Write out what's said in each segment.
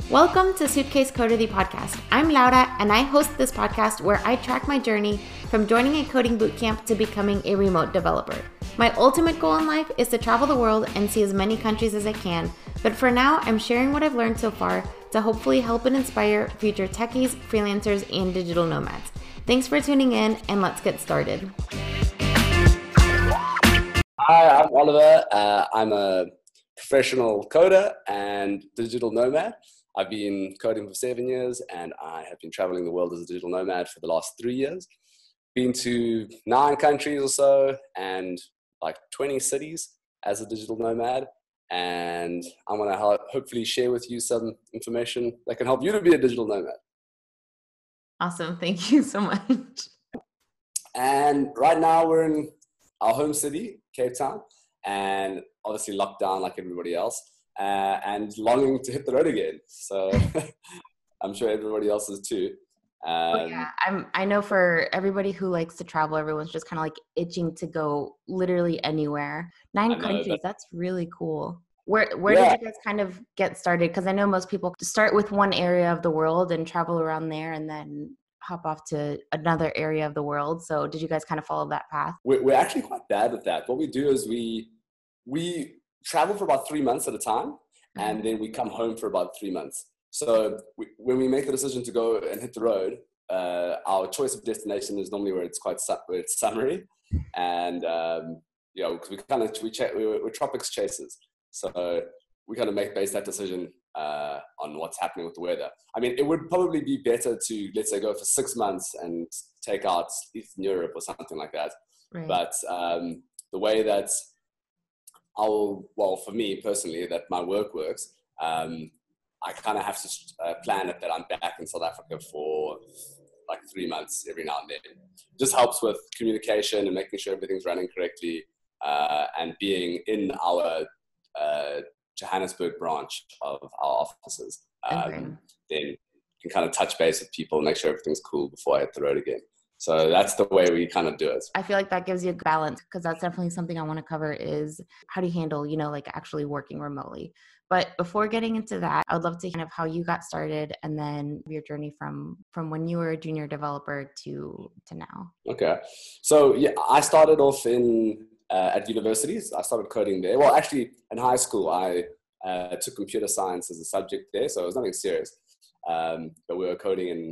Welcome to Suitcase Coder, the podcast. I'm Laura, and I host this podcast where I track my journey from joining a coding bootcamp to becoming a remote developer. My ultimate goal in life is to travel the world and see as many countries as I can, but for now, I'm sharing what I've learned so far to hopefully help and inspire future techies, freelancers, and digital nomads. Thanks for tuning in, and let's get started. Hi, I'm Oliver. I'm a professional coder and digital nomad. I've been coding for 7 years, and I have been traveling the world as a digital nomad for the last 3 years. Been to 9 countries or so and like 20 cities as a digital nomad. And I'm going to hopefully share with you some information that can help you to be a digital nomad. Awesome. Thank you so much. And right now we're in our home city, Cape Town, and obviously locked down like everybody else, and longing to hit the road again. So I'm sure everybody else is too. I know for everybody who likes to travel, everyone's just kind of like itching to go literally anywhere. 9 countries, that's really cool. Where did you guys kind of get started? Because I know most people start with one area of the world and travel around there and then hop off to another area of the world. So did you guys kind of follow that path? We're actually quite bad with that. What we do is we travel for about 3 months at a time, and then we come home for about 3 months. So when we make the decision to go and hit the road, our choice of destination is normally where it's summery, and because we're tropics chasers, so we kind of base that decision on what's happening with the weather. I mean, it would probably be better to, let's say, go for 6 months and take out Eastern Europe or something like that. Right. But the way that for me personally, that my work works, I kind of have to plan it that I'm back in South Africa for like 3 months every now and then. It just helps with communication and making sure everything's running correctly, and being in our Johannesburg branch of our offices. Then you can kind of touch base with people and make sure everything's cool before I hit the road again. So that's the way we kind of do it. I feel like that gives you a balance, because that's definitely something I want to cover is how do you handle, like actually working remotely. But before getting into that, I would love to kind of how you got started and then your journey from when you were a junior developer to now. Okay. So yeah, I started off at universities. I started coding there. Well, actually in high school, I took computer science as a subject there. So it was nothing serious. But we were coding in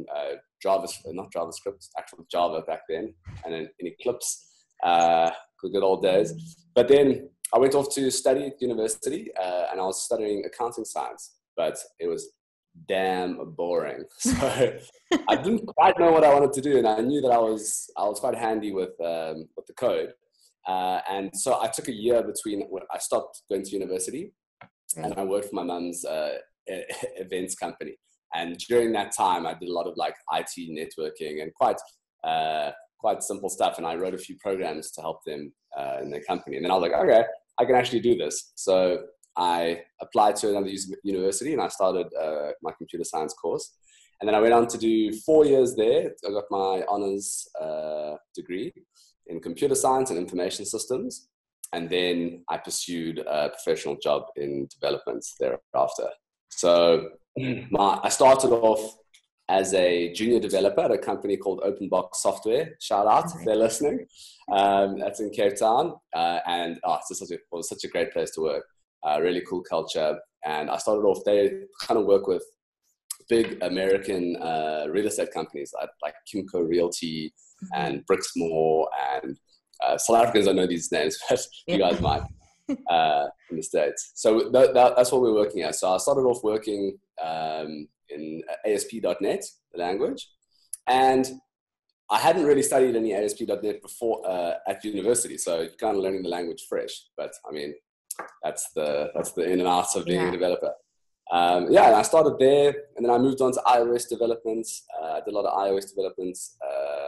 not JavaScript, actual Java back then, and in Eclipse, good old days. But then I went off to study at university, and I was studying accounting science, but it was damn boring. So I didn't quite know what I wanted to do, and I knew that I was quite handy with the code. And so I took a year between when I stopped going to university, and I worked for my mum's events company. And during that time, I did a lot of like IT networking and quite simple stuff. And I wrote a few programs to help them in their company. And then I was like, okay, I can actually do this. So I applied to another university, and I started my computer science course. And then I went on to do 4 years there. I got my honors degree in computer science and information systems. And then I pursued a professional job in development thereafter. So I started off as a junior developer at a company called OpenBox Software. Shout out if they're listening. That's in Cape Town. And it was such a great place to work. Really cool culture. And I started off, they kind of work with big American real estate companies like Kimco Realty and Brixmor, and South Africans don't know these names, but you guys might. In the States. So that's what we're working at. So I started off working in ASP.NET, the language, and I hadn't really studied any ASP.NET before at university, so you're kind of learning the language fresh. But I mean, that's the in and out of being a developer. And I started there, and then I moved on to iOS developments. I did a lot of iOS developments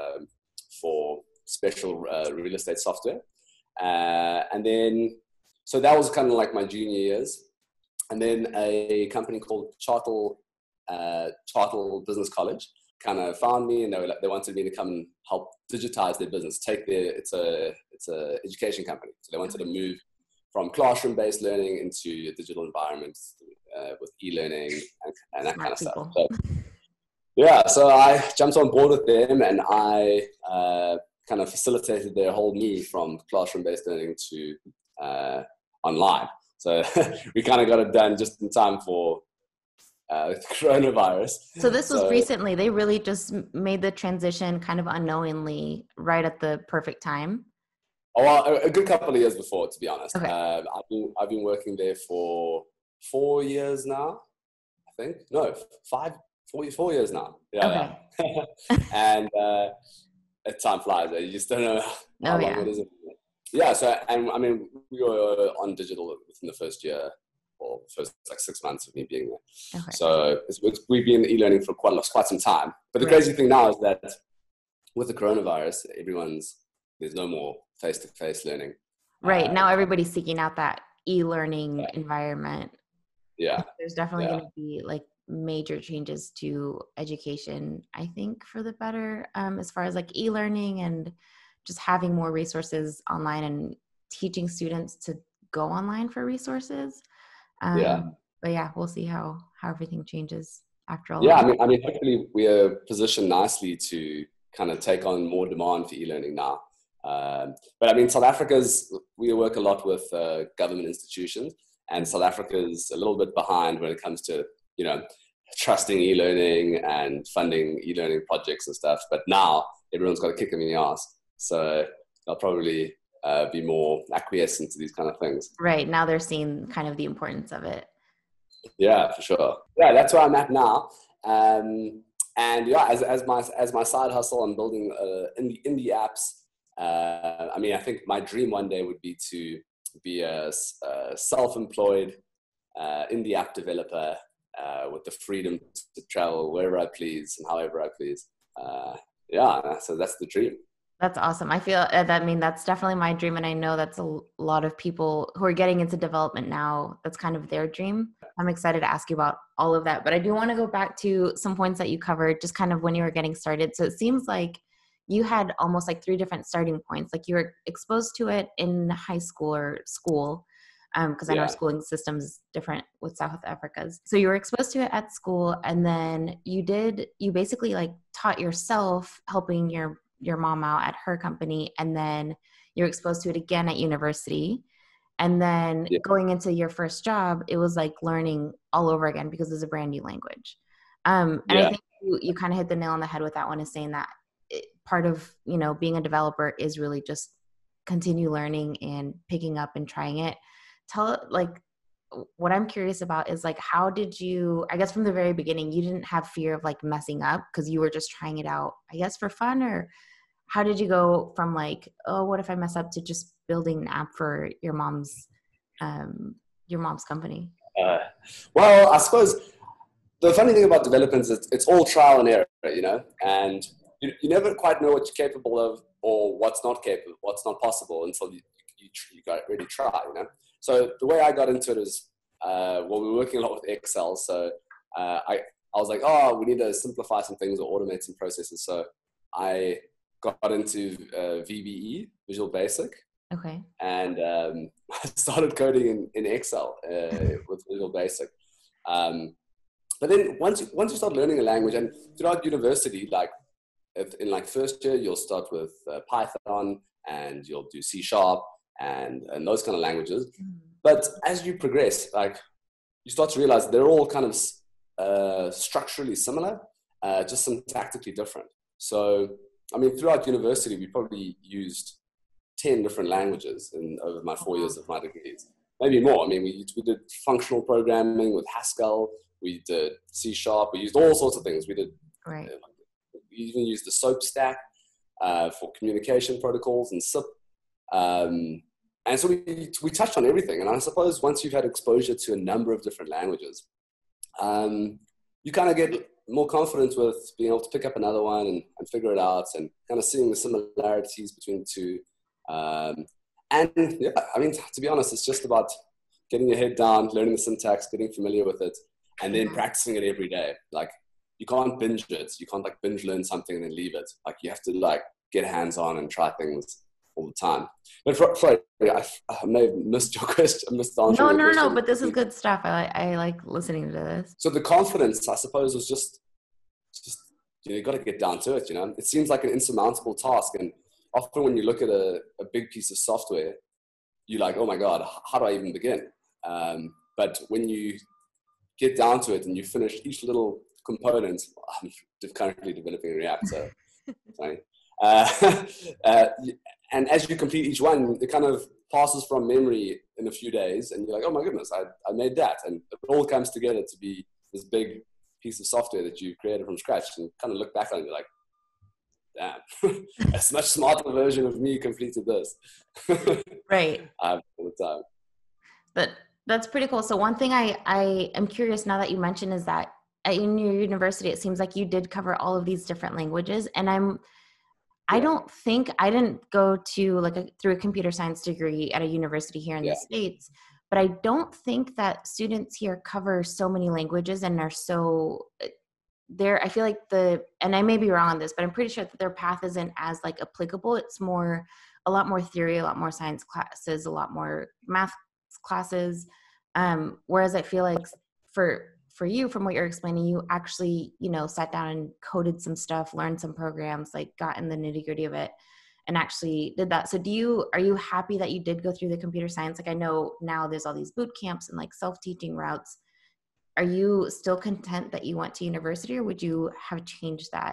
for special real estate software, and then. So that was kind of like my junior years. And then a company called Chartle Business College kind of found me, and they wanted me to come and help digitize their business. It's a education company. So they wanted to move from classroom-based learning into a digital environment, with e-learning and that kind Smart of stuff. people. So, yeah, so I jumped on board with them, and I kind of facilitated their whole move from classroom-based learning to online. So we kind of got it done just in time for the coronavirus. So this was recently. They really just made the transition kind of unknowingly right at the perfect time. Oh, well, a good couple of years before, to be honest. Okay. I've been working there for 4 years now, I think. No, 4 years now. Yeah. Okay. Yeah. And time flies. You just don't know how long it is. Yeah. So, and I mean, we were on digital within the first year, or first like 6 months of me being there. Okay. So we've been e-learning for quite some time. But the crazy thing now is that with the coronavirus, there's no more face-to-face learning. Right. Now everybody's seeking out that e-learning environment. Yeah. There's definitely going to be like major changes to education, I think, for the better, as far as like e-learning and just having more resources online and teaching students to go online for resources. But yeah, we'll see how everything changes after all. Yeah. I mean, hopefully we are positioned nicely to kind of take on more demand for e-learning now. But I mean, we work a lot with government institutions, and South Africa's a little bit behind when it comes to, trusting e-learning and funding e-learning projects and stuff. But now everyone's got a kick in the ass. So they'll probably be more acquiescent to these kind of things. Right. Now they're seeing kind of the importance of it. Yeah, for sure. Yeah, that's where I'm at now. And yeah, as my side hustle, I'm building indie apps. I mean, I think my dream one day would be to be a self-employed indie app developer with the freedom to travel wherever I please and however I please. So that's the dream. That's awesome. I feel that's definitely my dream. And I know that's a lot of people who are getting into development now. That's kind of their dream. I'm excited to ask you about all of that. But I do want to go back to some points that you covered just kind of when you were getting started. So it seems like you had almost like 3 different starting points. Like you were exposed to it in high school or school, because I know our schooling system is different with South Africa's. So you were exposed to it at school, and then you basically like taught yourself helping your mom out at her company, and then you're exposed to it again at university. And then going into your first job, it was like learning all over again because it's a brand new language. And I think you kind of hit the nail on the head with that one, is saying that part of, being a developer is really just continue learning and picking up and trying it. What I'm curious about is like, how did you, I guess from the very beginning, you didn't have fear of like messing up because you were just trying it out, I guess, for fun? Or how did you go from like, oh, what if I mess up, to just building an app for your mom's company? Well, I suppose the funny thing about development is it's all trial and error, and you never quite know what you're capable of or what's not possible until you really try, So the way I got into it is, we were working a lot with Excel. So I was like, we need to simplify some things or automate some processes. So I got into VBE, Visual Basic. Okay. And I started coding in Excel with Visual Basic. But then once you start learning a language, and throughout university, like in like first year, you'll start with Python, and you'll do C# and those kind of languages. But as you progress, like you start to realize they're all kind of structurally similar, just syntactically different. So, I mean, throughout university, we probably used 10 different languages over my 4 years of my degrees, maybe more. I mean, we did functional programming with Haskell, we did C#, we used all sorts of things. We did, we even used the SOAP stack for communication protocols and SIP. And so we touched on everything. And I suppose once you've had exposure to a number of different languages, you kind of get more confident with being able to pick up another one and figure it out, and kind of seeing the similarities between the two. And yeah, I mean, to be honest, it's just about getting your head down, learning the syntax, getting familiar with it, and then practicing it every day. Like you can't binge it. You can't like binge learn something and then leave it. Like you have to like get hands on and try things all the time. But sorry, I may have missed your question. I missed answering your No, question. but this is good stuff. I like listening to this. So the confidence, I suppose, was just you got to get down to it. It seems like an insurmountable task, and often when you look at a big piece of software, you're like, oh my god, how do I even begin? But when you get down to it and you finish each little component, I'm currently developing React, so funny. And as you complete each one, it kind of passes from memory in a few days, and you're like, oh my goodness, I made that, and it all comes together to be this big piece of software that you created from scratch. And kind of look back on it, you're like, damn, a much smarter version of me completed this. Right. All the time. But that's pretty cool. So one thing I am curious now that you mentioned is that in your university, it seems like you did cover all of these different languages. And I didn't go to through a computer science degree at a university here in the States, but I don't think that students here cover so many languages and are so I feel like and I may be wrong on this, but I'm pretty sure that their path isn't as applicable. It's a lot more theory, a lot more science classes, a lot more math classes. Whereas I feel like for you, from what you're explaining, you actually, sat down and coded some stuff, learned some programs, got in the nitty gritty of it and actually did that. So are you happy that you did go through the computer science? I know now there's all these boot camps and self-teaching routes. Are you still content that you went to university, or would you have changed that?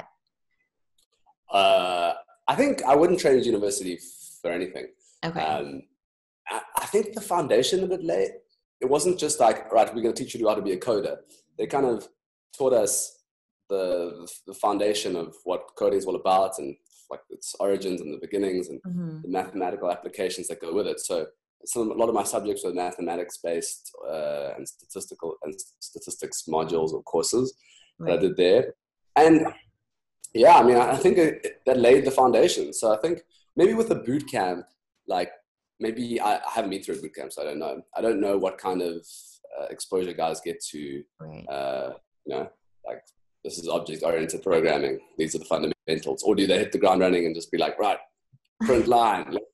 I think I wouldn't change university for anything. Okay. I think the foundation of it late. It wasn't just like, right, we're going to teach you how to be a coder. They kind of taught us the foundation of what coding is all about, and its origins and the beginnings and the mathematical applications that go with it. So a lot of my subjects were mathematics based and statistics modules or courses that I did there. And yeah, I mean, I think that laid the foundation. So I think maybe with a boot camp, maybe I haven't been through a boot camp, so I don't know. I don't know what kind of exposure guys get to, this is object-oriented programming. These are the fundamentals. Or do they hit the ground running and just be like, right, print line, let's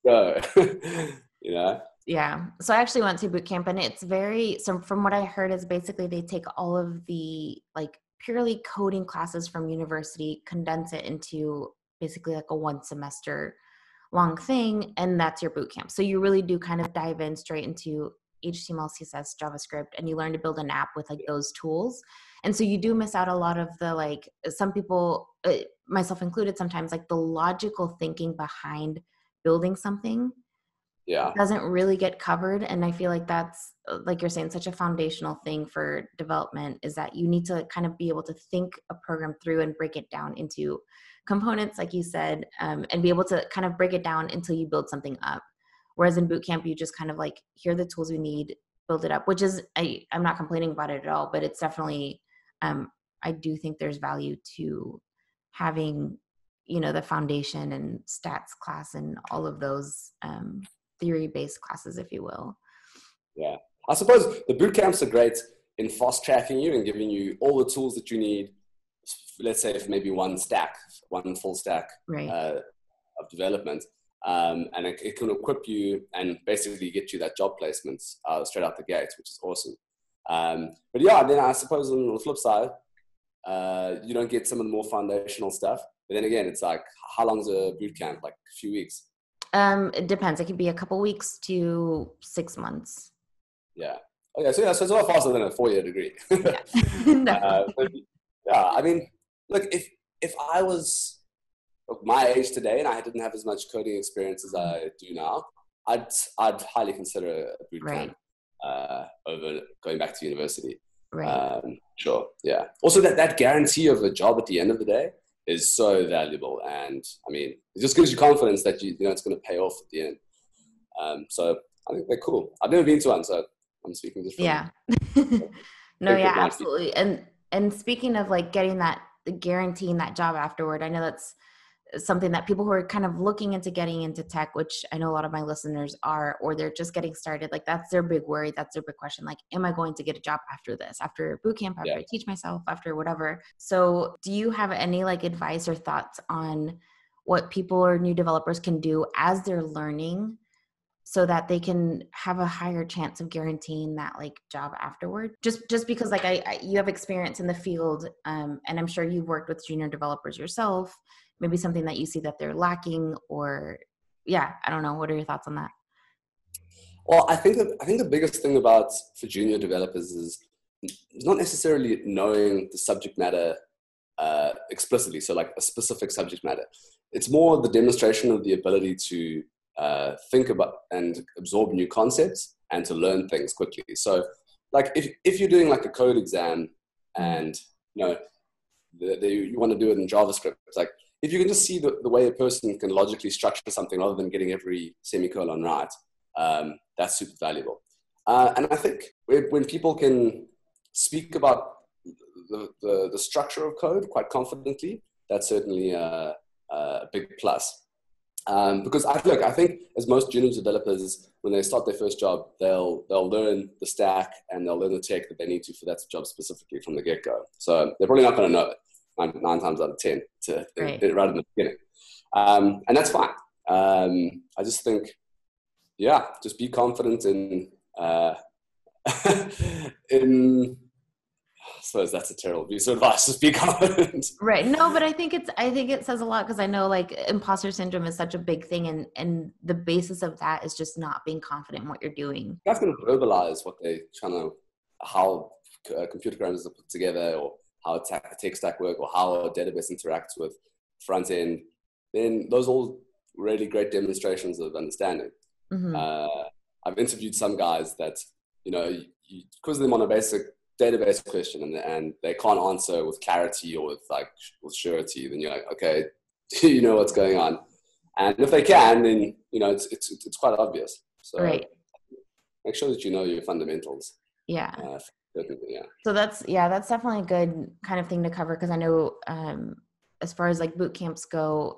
go, Yeah. So I actually went to boot camp, and it's so from what I heard is basically they take all of the purely coding classes from university, condense it into basically a 1 semester long thing, and that's your boot camp. So you really do kind of dive in straight into HTML, CSS, JavaScript, and you learn to build an app with those tools. And so you do miss out a lot of the some people, myself included, sometimes the logical thinking behind building something doesn't really get covered. And I feel like that's, you're saying, such a foundational thing for development, is that you need to kind of be able to think a program through and break it down into components, like you said, and be able to kind of break it down until you build something up. Whereas in bootcamp, you just kind of here are the tools you need, build it up, which is, I'm not complaining about it at all, but it's definitely, I do think there's value to having, the foundation and stats class and all of those theory-based classes, if you will. Yeah. I suppose the boot camps are great in fast tracking you and giving you all the tools that you need, let's say for maybe one full stack of development. And it can equip you and basically get you that job placements straight out the gate, which is awesome. But yeah, then I suppose on the flip side, you don't get some of the more foundational stuff. But then again, it's how long is a boot camp? A few weeks? It depends. It could be a couple weeks to 6 months. Yeah. Okay. So it's a lot faster than a 4-year degree. Yeah. Yeah. I mean, look, if I was my age today and I didn't have as much coding experience as I do now, I'd highly consider a boot camp over going back to university. Right. Sure. Yeah. Also, that guarantee of a job at the end of the day is so valuable, and I mean, it just gives you confidence that you know it's going to pay off at the end. So I think they're cool. I've never been to one, so I'm speaking just from No, yeah, absolutely. And speaking of getting guaranteeing that job afterward, I know that's something that people who are kind of looking into getting into tech, which I know a lot of my listeners are, or they're just getting started, that's their big worry. That's their big question. Am I going to get a job after this, after boot camp, after I teach myself, after whatever? So do you have any advice or thoughts on what people or new developers can do as they're learning so that they can have a higher chance of guaranteeing that like job afterward. Just because like you have experience in the field, and I'm sure you've worked with junior developers yourself, maybe something that you see that they're lacking, or yeah, I don't know. What are your thoughts on that? Well, I think the biggest thing about for junior developers is not necessarily knowing the subject matter explicitly, so like a specific subject matter. It's more the demonstration of the ability to think about and absorb new concepts and to learn things quickly. So like if you're doing like a code exam and you want to do it in JavaScript, it's like if you can just see the way a person can logically structure something rather than getting every semicolon right, that's super valuable. And I think when people can speak about the structure of code quite confidently, that's certainly a big plus. Because I think as most junior developers, when they start their first job, they'll learn the stack and they'll learn the tech that they need to for that job specifically from the get-go. So they're probably not going to know it 9 times out of 10 right in the beginning. And that's fine. I just think, yeah, just be confident in I suppose that's a terrible piece of advice. Just be confident. Right. No, but I think it says a lot, because I know like imposter syndrome is such a big thing, and the basis of that is just not being confident in what you're doing. You have to verbalize what they're trying to, how computer programs are put together, or how a tech stack work, or how a database interacts with front end. Then those are all really great demonstrations of understanding. Mm-hmm. I've interviewed some guys that, you quiz them on a basic database question and they can't answer with clarity or with surety, then you're like, okay, you know what's going on. And if they can, then it's quite obvious. So right. Make sure that you know your fundamentals. Yeah. Yeah. So that's definitely a good kind of thing to cover, because I know as far as like boot camps go,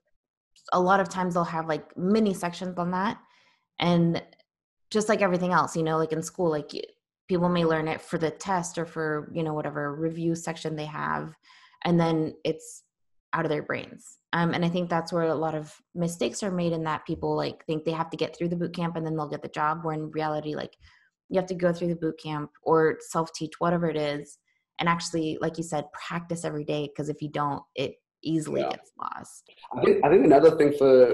a lot of times they'll have like mini sections on that, and just like everything else, like in school, like people may learn it for the test or for, whatever review section they have, and then it's out of their brains. And I think that's where a lot of mistakes are made, in that people like think they have to get through the boot camp and then they'll get the job, where in reality, like you have to go through the boot camp or self-teach, whatever it is, and actually, like you said, practice every day, because if you don't, it easily gets lost. I think another thing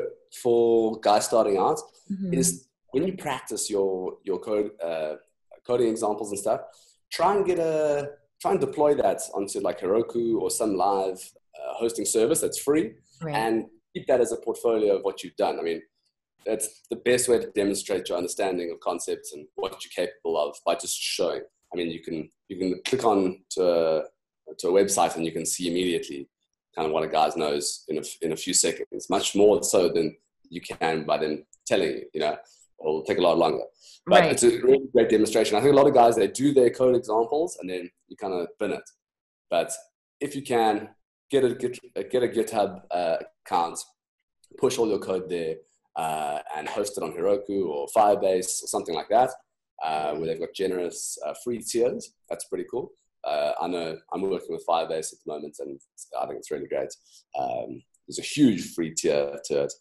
for guys starting out is when you practice your code, coding examples and stuff, try and deploy that onto like Heroku or some live hosting service that's free, right, and keep that as a portfolio of what you've done. I mean, that's the best way to demonstrate your understanding of concepts and what you're capable of, by just showing. I mean, you can click on to a website and you can see immediately kind of what a guy knows in a few seconds, much more so than you can by them telling you. It'll take a lot longer. But right. It's a really great demonstration. I think a lot of guys, they do their code examples and then you kind of bin it. But if you can, get a GitHub account, push all your code there, and host it on Heroku or Firebase or something like that, where they've got generous free tiers. That's pretty cool. I know I'm working with Firebase at the moment, and I think it's really great. There's a huge free tier to it.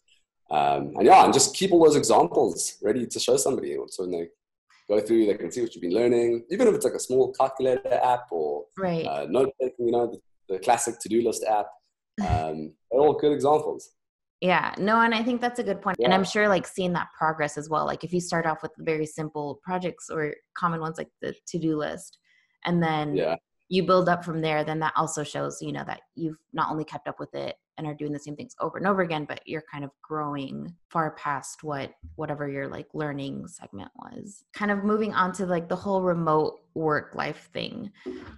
And just keep all those examples ready to show somebody. So when they go through, they can see what you've been learning, even if it's like a small calculator app or right. note-taking, the classic to-do list app. They're all good examples. Yeah, no, and I think that's a good point. Yeah. And I'm sure like seeing that progress as well. Like if you start off with very simple projects or common ones like the to-do list, and then you build up from there, then that also shows, that you've not only kept up with it and are doing the same things over and over again, but you're kind of growing far past whatever your like learning segment was. Kind of moving on to like the whole remote work life thing.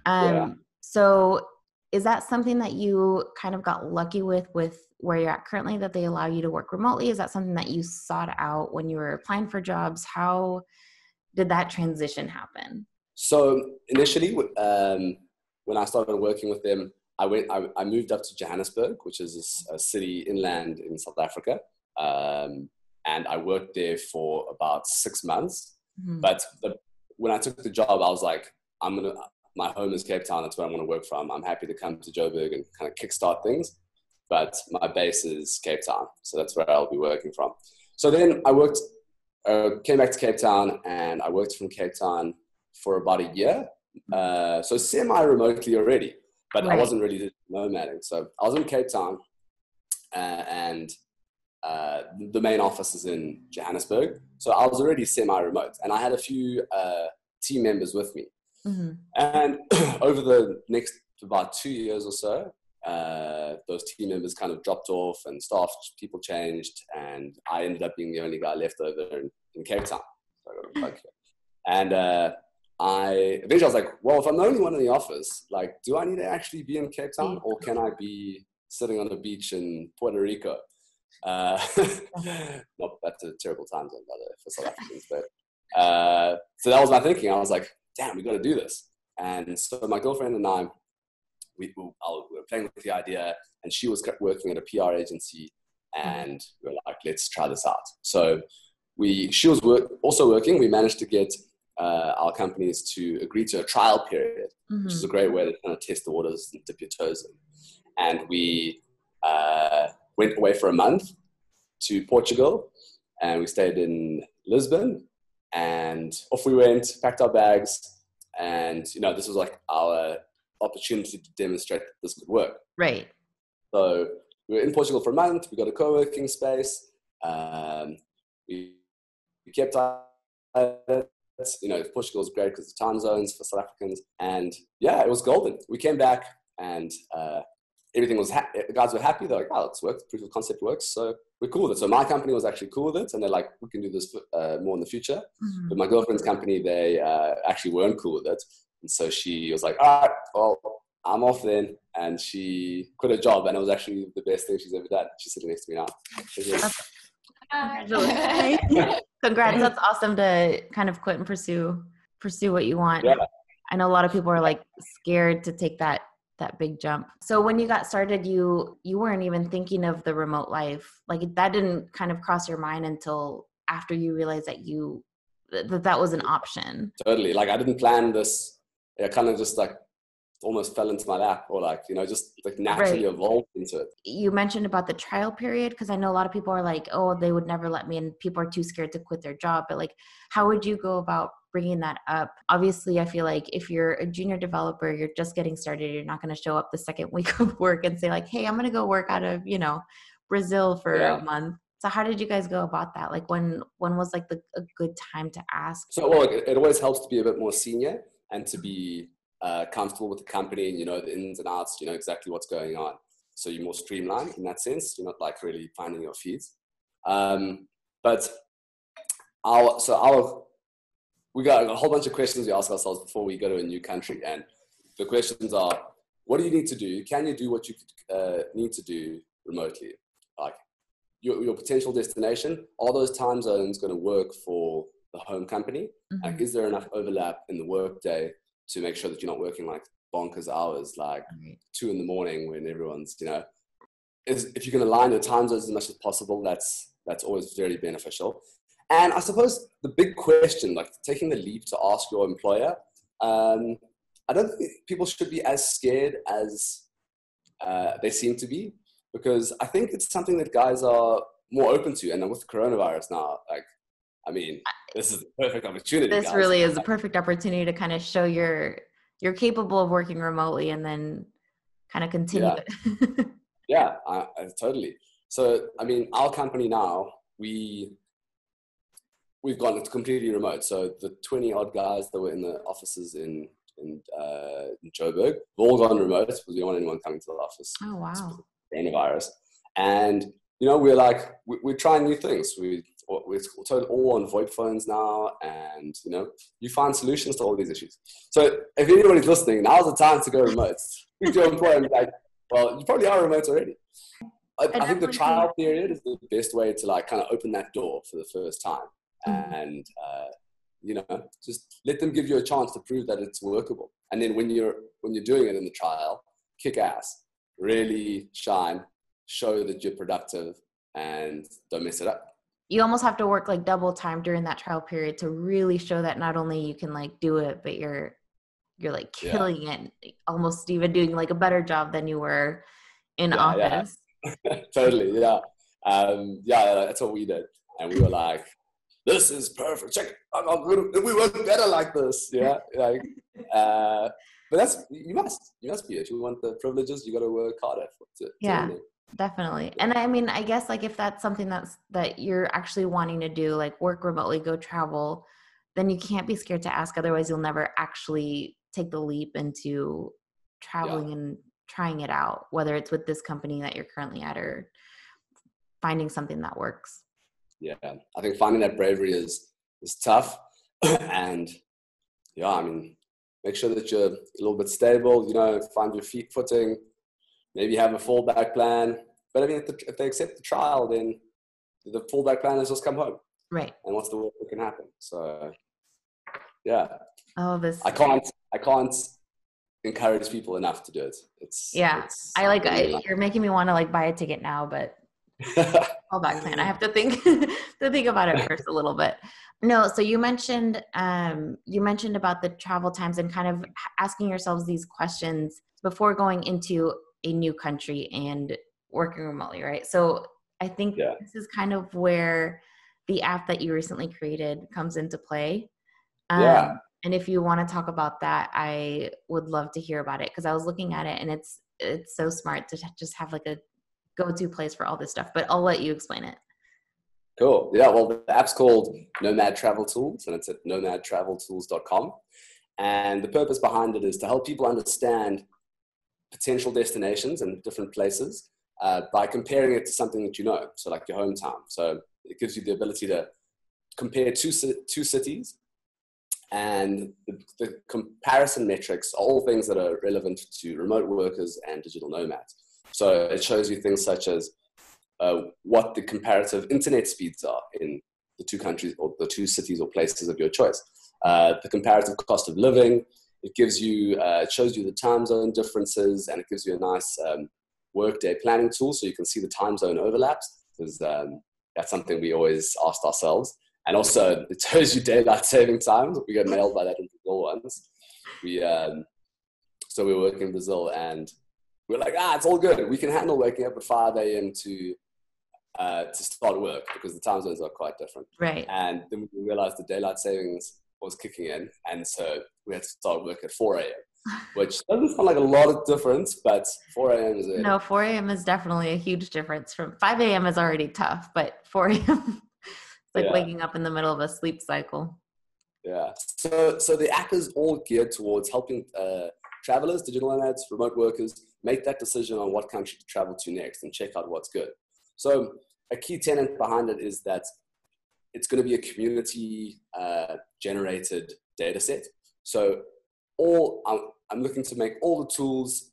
So is that something that you kind of got lucky with where you're at currently, that they allow you to work remotely? Is that something that you sought out when you were applying for jobs? How did that transition happen? So initially, when I started working with them, I moved up to Johannesburg, which is a city inland in South Africa. And I worked there for about 6 months. Mm-hmm. But when I took the job, I was like, my home is Cape Town. That's where I want to work from. I'm happy to come to Joburg and kind of kickstart things. but my base is Cape Town. So that's where I'll be working from. So then I came back to Cape Town, and I worked from Cape Town for about a year. So semi-remotely already, but I wasn't really nomading. So I was in Cape Town, and the main office is in Johannesburg. So I was already semi-remote, and I had a few team members with me. Mm-hmm. And over the next about 2 years or so, those team members kind of dropped off, and people changed, and I ended up being the only guy left over in Cape Town. So I got a plug here. And eventually I was like, well, if I'm the only one in the office, like, do I need to actually be in Cape Town, or can I be sitting on the beach in Puerto Rico? Not that's a terrible time zone, by the way, for South Africans, but so that was my thinking. I was like, damn, we got to do this. And so my girlfriend and I, we were playing with the idea, and she was working at a PR agency, and we were like, let's try this out. So she was also working. We managed to get our companies to agree to a trial period, which is a great way to kind of test the waters and dip your toes in. And we went away for a month to Portugal, and we stayed in Lisbon, and off we went, packed our bags, and this was like our opportunity to demonstrate that this could work. Right. So we were in Portugal for a month. We got a co-working space. We kept Portugal is great because of time zones for South Africans, and yeah, it was golden. We came back, and everything was the guys were happy. They're like, oh, it's worked. Proof of concept works. So we're cool with it. So my company was actually cool with it, and they're like, we can do this more in the future. Mm-hmm. But my girlfriend's company, they actually weren't cool with it. And so she was like, all right, well, I'm off then. And she quit her job, and it was actually the best thing she's ever done. She's sitting next to me now. Congratulations. Congrats. That's awesome to kind of quit and pursue what you want. Yeah. I know a lot of people are like scared to take that big jump. So when you got started, you weren't even thinking of the remote life. Like that didn't kind of cross your mind until after you realized that that was an option. Totally. Like I didn't plan this. It kind of just like almost fell into my lap, or like, just like naturally evolved into it. You mentioned about the trial period, because I know a lot of people are like, oh, they would never let me, and people are too scared to quit their job. But like, how would you go about bringing that up? Obviously, I feel like if you're a junior developer, you're just getting started, you're not going to show up the second week of work and say like, hey, I'm going to go work out of, Brazil for a month. So how did you guys go about that? Like when was like a good time to ask? So, well, it always helps to be a bit more senior and to be comfortable with the company, and the ins and outs, exactly what's going on. So you're more streamlined in that sense. You're not like really finding your feet. But we got a whole bunch of questions we ask ourselves before we go to a new country. And the questions are, what do you need to do? Can you do what you need to do remotely? Like your potential destination, are those time zones going to work for the home company? Mm-hmm. Like, is there enough overlap in the workday to make sure that you're not working like bonkers hours, like 2 a.m. when everyone's, if you can align your time zones as much as possible, that's always very beneficial. And I suppose the big question, like taking the leap to ask your employer, I don't think people should be as scared as they seem to be, because I think it's something that guys are more open to. And with coronavirus now, like, I mean, this is the perfect opportunity. This really is a perfect opportunity to kind of show you're capable of working remotely, and then kind of continue it. Yeah, totally. So, I mean, our company now, we've gone completely remote. So the 20 odd guys that were in the offices in Joburg, we've all gone remote because we don't want anyone coming to the office. Oh, wow. Coronavirus. And, we're like, we're trying new things. We're all on VoIP phones now, and, you find solutions to all these issues. So if anybody's listening, now's the time to go remote. Speak to your employer and be like, well, you probably are remote already. I think the trial period is the best way to like kind of open that door for the first time. And, just let them give you a chance to prove that it's workable. And then when you're doing it in the trial, kick ass, really shine, show that you're productive, and don't mess it up. You almost have to work like double time during that trial period to really show that not only you can like do it, but you're like killing it, almost even doing like a better job than you were in office. Totally, yeah. Yeah, that's what we did. And we were like, this is perfect. Check it. We work better like this. Yeah. Like, but you must be it. You want the privileges, you got to work harder to earn Yeah, them. definitely. And I mean, I guess like if that's something that you're actually wanting to do, like work remotely, go travel, then you can't be scared to ask. Otherwise, you'll never actually take the leap into Yeah. traveling and trying it out, whether it's with this company that you're currently at or finding something that works. Yeah. I think finding that bravery is tough. And yeah, I mean, make sure that you're a little bit stable, find your feet footing, maybe have a fallback plan. But I mean, if they accept the trial, then the fallback plan is just come home. Right. And what's the worst that can happen? So yeah, Oh, I can't encourage people enough to do it. yeah. It's You're making me want to like buy a ticket now, but fallback plan. I have to think to think about it first a little bit. No, so you mentioned about the travel times and kind of asking yourselves these questions before going into a new country and working remotely, right? So I think yeah, this is kind of where the app that you recently created comes into play. yeah. And if you want to talk about that, I would love to hear about it because I was looking at it and it's so smart to just have like a go-to place for all this stuff. But I'll let you explain it. Cool. Yeah, well, the app's called Nomad Travel Tools, and it's at nomadtraveltools.com. And the purpose behind it is to help people understand potential destinations and different places by comparing it to something that you know, so like your hometown. So it gives you the ability to compare two cities, and the comparison metrics are all things that are relevant to remote workers and digital nomads. So it shows you things such as what the comparative internet speeds are in the two countries or the two cities or places of your choice. The comparative cost of living. It gives you, it shows you the time zone differences, and it gives you a nice workday planning tool so you can see the time zone overlaps, because that's something we always asked ourselves. And also, it shows you daylight saving times. We got nailed by that in Brazil once. So we were working in Brazil, and we were like, it's all good. We can handle waking up at 5 a.m. to start work because the time zones are quite different. Right. And then we realized the daylight savings was kicking in, and so we had to start work at 4 a.m., which doesn't sound like a lot of difference, but 4 a.m. is early. No, 4 a.m. is definitely a huge difference. From 5 a.m. is already tough, but 4 a.m. it's like waking up in the middle of a sleep cycle. Yeah. So the app is all geared towards helping travelers, digital nomads, remote workers make that decision on what country to travel to next and check out what's good. So a key tenet behind it is that it's going to be a community generated data set. So I'm looking to make all the tools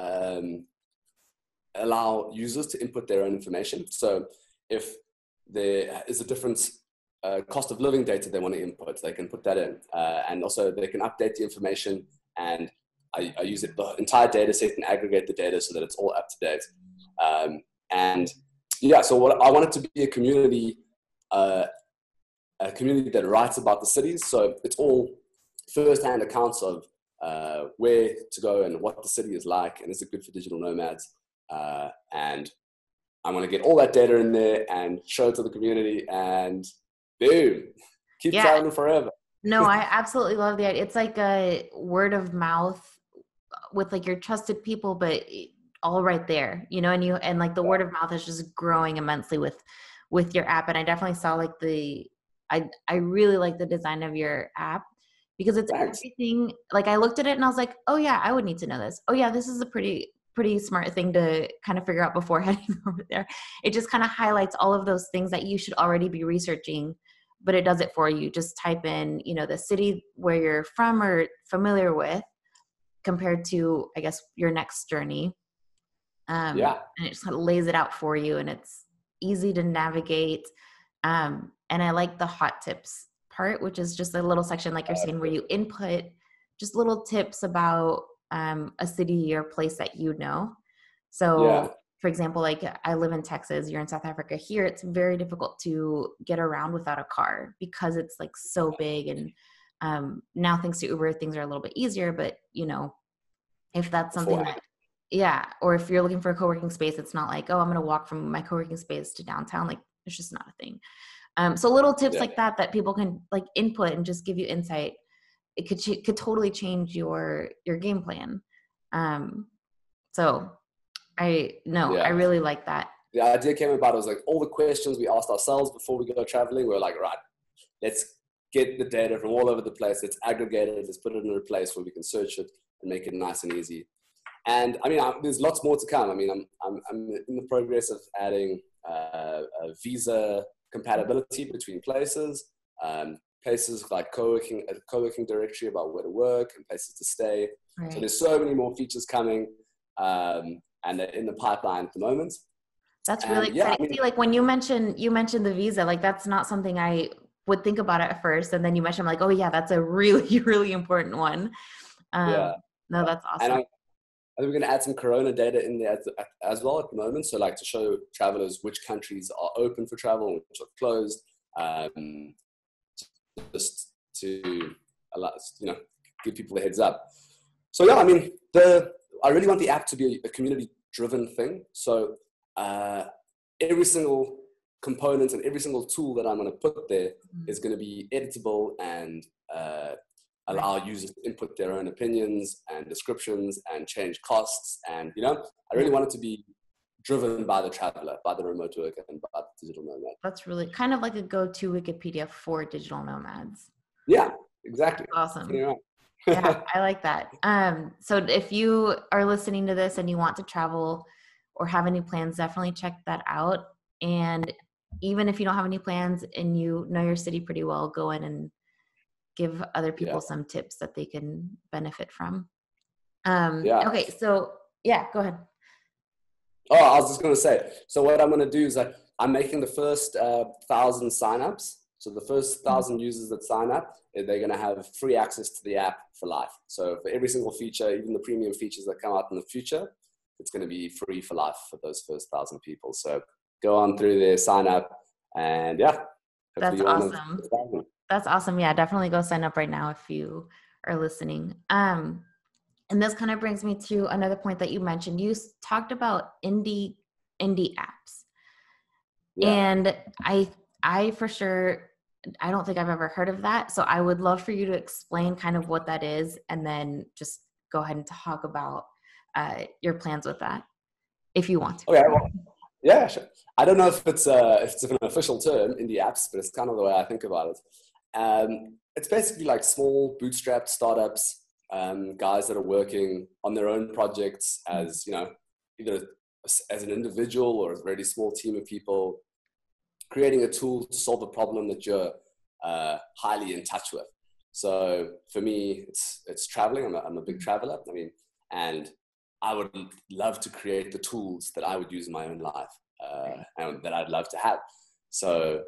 allow users to input their own information. So if there is a different cost of living data they want to input, they can put that in. And also they can update the information, and I use it, the entire data set, and aggregate the data so that it's all up to date. And yeah, so what I want it to be a community that writes about the cities. So it's all first-hand accounts of where to go and what the city is like, and is it good for digital nomads? And I want to get all that data in there and show it to the community, and boom, keep traveling forever. No, I absolutely love the idea. It's like a word of mouth with like your trusted people, but all right there, and like the word of mouth is just growing immensely with your app. And I definitely saw like I really like the design of your app because it's everything. Like I looked at it and I was like, oh yeah, I would need to know this. Oh yeah, this is a pretty smart thing to kind of figure out before heading over there. It just kind of highlights all of those things that you should already be researching, but it does it for you. Just type in, the city where you're from or familiar with compared to, I guess, your next journey. And it just kind of lays it out for you, and it's easy to navigate. And I like the hot tips part, which is just a little section, like you're saying, where you input just little tips about a city or place that you know. So for example, like I live in Texas, you're in South Africa. Here, it's very difficult to get around without a car because it's like so big. And now thanks to Uber, things are a little bit easier, but if that's something that Yeah. Or if you're looking for a co-working space, it's not like, oh, I'm going to walk from my co-working space to downtown. Like it's just not a thing. So little tips Yeah. like that people can like input and just give you insight. It could totally change your game plan. So I Yeah. really like that. The idea came about, it was like all the questions we asked ourselves before we go traveling. We were like, right, let's get the data from all over the place. Let's aggregate it. Let's put it in a place where we can search it and make it nice and easy. And I mean, there's lots more to come. I mean, I'm in the progress of adding a visa compatibility between places, places like a co-working directory about where to work and places to stay. Right. So there's so many more features coming, and they're in the pipeline at the moment. That's really exciting. Yeah, I mean, see, like when you mentioned the visa, like that's not something I would think about at first. And then you mentioned like, oh yeah, that's a really, really important one. No, that's awesome. And I think we're going to add some Corona data in there as well at the moment. So like to show travelers which countries are open for travel and which are closed, just to allow, give people a heads up. So yeah, I mean, I really want the app to be a community-driven thing. So every single component and every single tool that I'm going to put there is going to be editable and allow users to input their own opinions and descriptions and change costs. And, I really want it to be driven by the traveler, by the remote worker, and by the digital nomad. That's really kind of like a go-to Wikipedia for digital nomads. Yeah, exactly. Awesome. Yeah, I like that. So if you are listening to this and you want to travel or have any plans, definitely check that out. And even if you don't have any plans and you know your city pretty well, go in and give other people some tips that they can benefit from. Okay, so go ahead. Oh, I was just going to say, so what I'm going to do is I'm making the first 1,000 signups. So the first 1,000 users that sign up, they're going to have free access to the app for life. So for every single feature, even the premium features that come out in the future, it's going to be free for life for those first 1,000 people. So go on through there, sign up, and that's awesome. That's awesome. Yeah, definitely go sign up right now if you are listening. And this kind of brings me to another point that you mentioned. You talked about indie apps. Yeah. And I for sure, I don't think I've ever heard of that. So I would love for you to explain kind of what that is and then just go ahead and talk about your plans with that, if you want to. Okay, well, yeah, sure. I don't know if it's an official term, indie apps, but it's kind of the way I think about it. It's basically like small bootstrapped startups, guys that are working on their own projects as, either as an individual or as a really small team of people, creating a tool to solve a problem that you're highly in touch with. So for me, it's traveling. I'm a big traveler. I mean, and I would love to create the tools that I would use in my own life and that I'd love to have. So,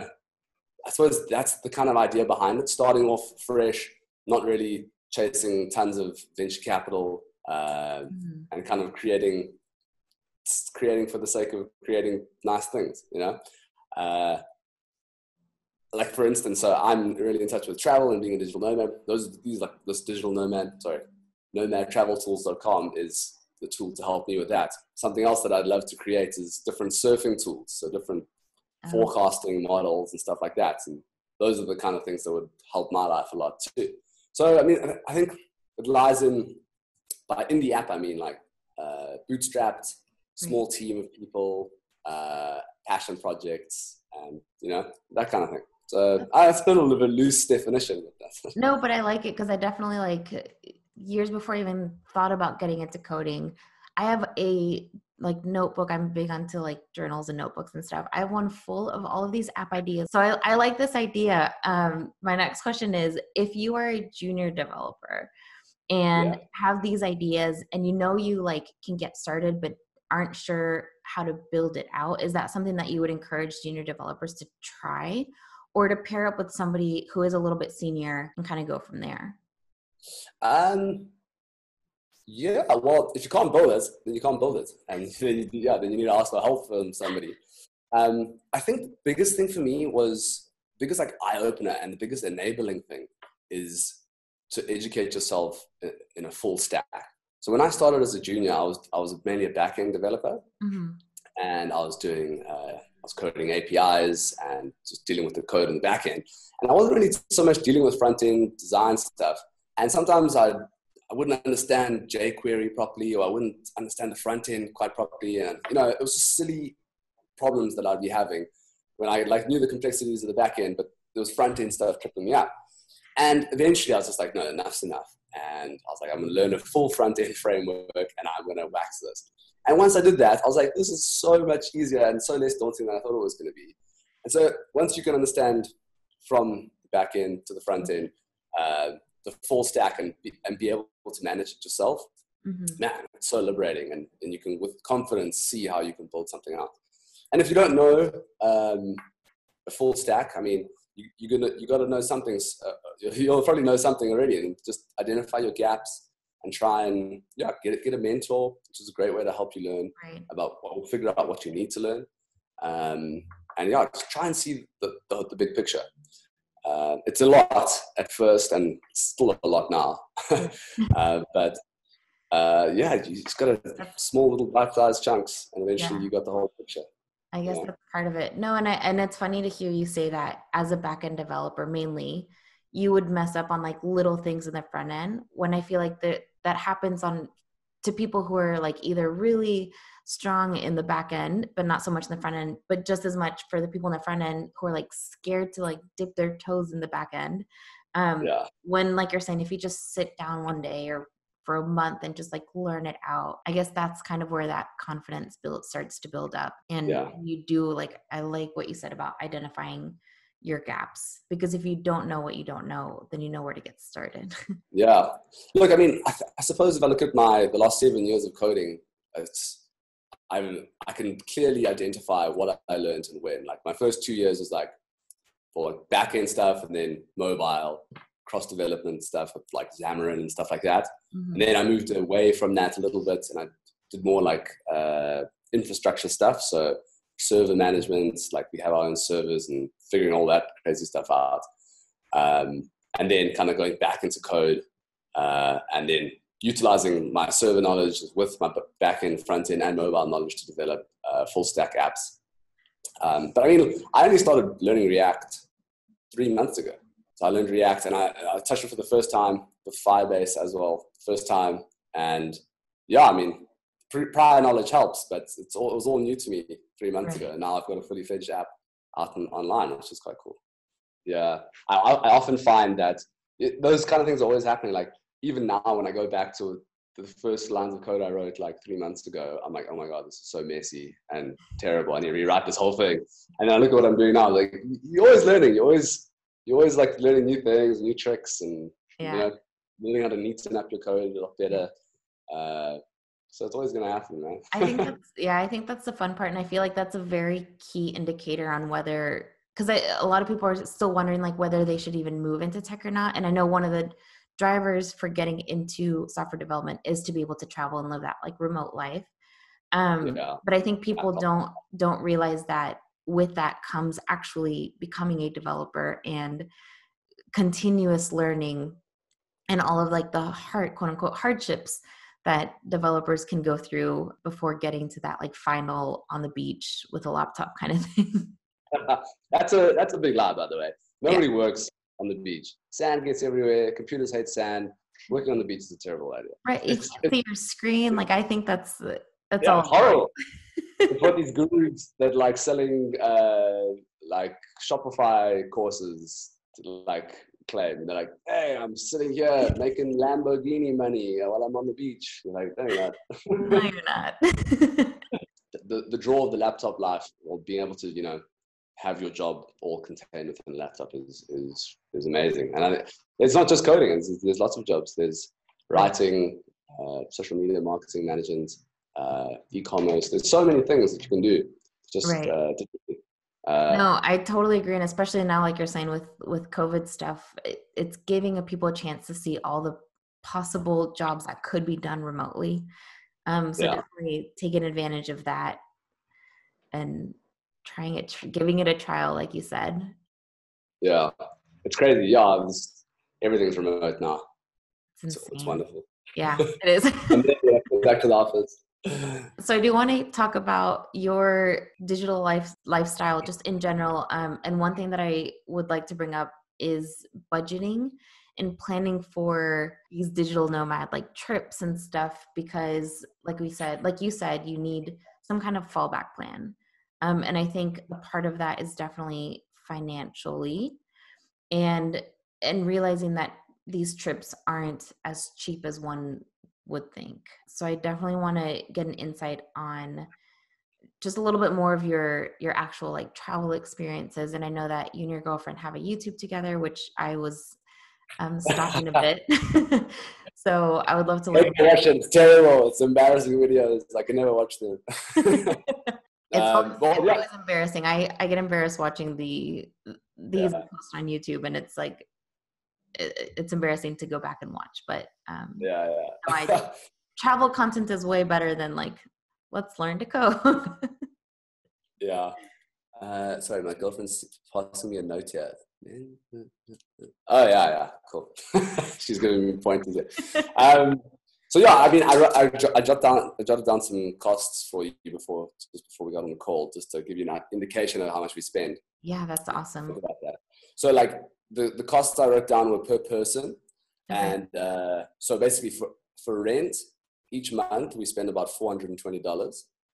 I suppose that's the kind of idea behind it, starting off fresh, not really chasing tons of venture capital and kind of creating for the sake of creating nice things, like for instance, so I'm really in touch with travel and being a digital nomad. This digital nomad, nomadtraveltools.com is the tool to help me with that. Something else that I'd love to create is different surfing tools, so different forecasting models and stuff like that. And those are the kind of things that would help my life a lot too. So, I mean, I think it lies in, by indie app, I mean like bootstrapped, small team of people, passion projects, and, that kind of thing. So it's been a little bit loose definition with that. No, but I like it because I definitely years before I even thought about getting into coding, I have a notebook. I'm big onto journals and notebooks and stuff. I have one full of all of these app ideas. So I like this idea. My next question is, if you are a junior developer and have these ideas and you can get started but aren't sure how to build it out, is that something that you would encourage junior developers to try, or to pair up with somebody who is a little bit senior and kind of go from there? Yeah, well, if you can't build it, then you can't build it. And then you need to ask for help from somebody. I think the biggest thing for me was, biggest eye-opener and the biggest enabling thing is to educate yourself in a full stack. So when I started as a junior, I was mainly a back-end developer, Mm-hmm. and I was coding APIs and just dealing with the code in the back end. And I wasn't really so much dealing with front-end design stuff. And sometimes I wouldn't understand jQuery properly, or I wouldn't understand the front end quite properly. And, it was just silly problems that I'd be having when I knew the complexities of the back end, but there was front end stuff tripping me up. And eventually I was just like, no, enough's enough. And I was like, I'm going to learn a full front end framework and I'm going to wax this. And once I did that, I was like, this is so much easier and so less daunting than I thought it was going to be. And so once you can understand from the back end to the front end, the full stack and be able to manage it yourself, man, it's so liberating. And you can, with confidence, see how you can build something out. And if you don't know a full stack, I mean, you got to know something. You'll probably know something already, and just identify your gaps and try and get a mentor, which is a great way to help you learn figure out what you need to learn, and just try and see the big picture. It's a lot at first, and still a lot now, but you just got small little bite-sized chunks, and eventually you got the whole picture. I guess that's part of it. No, and it's funny to hear you say that as a back-end developer, mainly, you would mess up on like little things in the front end, when I feel like that happens to people who are like either really strong in the back end, but not so much in the front end, but just as much for the people in the front end who are like scared to like dip their toes in the back end. When, like you're saying, if you just sit down one day or for a month and just like learn it out, I guess that's kind of where that confidence starts to build up. And you do, like, I like what you said about identifying your gaps, because if you don't know what you don't know, then you know where to get started. Yeah. Look, I mean, I suppose if I look at the last 7 years of coding, I can clearly identify what I learned and when. Like my first 2 years was like for back-end stuff, and then mobile cross-development stuff with like Xamarin and stuff like that. And then I moved away from that a little bit, and I did more like infrastructure stuff. So server management, like we have our own servers and figuring all that crazy stuff out. And then kind of going back into code, and then utilizing my server knowledge with my back-end, front-end, and mobile knowledge to develop full-stack apps. But I mean, I only started learning React 3 months ago. So I learned React, and I touched it for the first time with Firebase as well, first time. And I mean, prior knowledge helps, but it was all new to me 3 months ago. And now I've got a fully fledged app out online, which is quite cool. Yeah, I often find that those kind of things are always happening. Like even now, when I go back to the first lines of code I wrote like 3 months ago, I'm like, oh my God, this is so messy and terrible. I need to rewrite this whole thing. And then I look at what I'm doing now. Like you're always learning. You're always like learning new things, new tricks, and learning how to neaten up your code a lot better. So it's always going to happen, man. I think that's the fun part. And I feel like that's a very key indicator on whether, because a lot of people are still wondering like whether they should even move into tech or not. And I know one of the drivers for getting into software development is to be able to travel and live that like remote life. But I think people don't realize that with that comes actually becoming a developer and continuous learning and all of like the quote unquote hardships that developers can go through before getting to that like final on the beach with a laptop kind of thing. That's a big lie, by the way. Nobody works on the beach. Sand gets everywhere. Computers hate sand. Working on the beach is a terrible idea. Right. You can't see your screen. Like I think that's all horrible. It's what these gurus that like selling like Shopify courses like claim. They're like, hey, I'm sitting here making Lamborghini money while I'm on the beach. You're like, no, you're not. No, you're not. The draw of the laptop life, or being able to, have your job all contained within the laptop is amazing. And it's not just coding. There's lots of jobs. There's writing, social media marketing management, e-commerce. There's so many things that you can do. Just differently. No, I totally agree. And especially now, like you're saying with COVID stuff, it's giving people a chance to see all the possible jobs that could be done remotely. Definitely taking advantage of that and giving it a trial, like you said. Yeah, it's crazy. Yeah, everything's remote now. It's wonderful. Yeah, it is. And then go back to the office. So I do want to talk about your digital lifestyle just in general. And one thing that I would like to bring up is budgeting and planning for these digital nomad like trips and stuff, because like you said, you need some kind of fallback plan. And I think a part of that is definitely financially and realizing that these trips aren't as cheap as one would think. So I definitely want to get an insight on just a little bit more of your actual like travel experiences. And I know that you and your girlfriend have a YouTube together, which I was stalking a bit. So I would love to learn. It's terrible. It's embarrassing videos. I can never watch them. It's always embarrassing. I get embarrassed watching these posts on YouTube, and it's like it's embarrassing to go back and watch. But travel content is way better than like let's learn to code. Yeah. Sorry, my girlfriend's passing me a note here. Oh yeah, cool. She's giving me pointers here. So yeah, I mean, I jotted down some costs for you before we got on the call, just to give you an indication of how much we spend. Yeah, that's awesome. Think about that. So like the costs I wrote down were per person, and so basically for rent each month we spend about $420.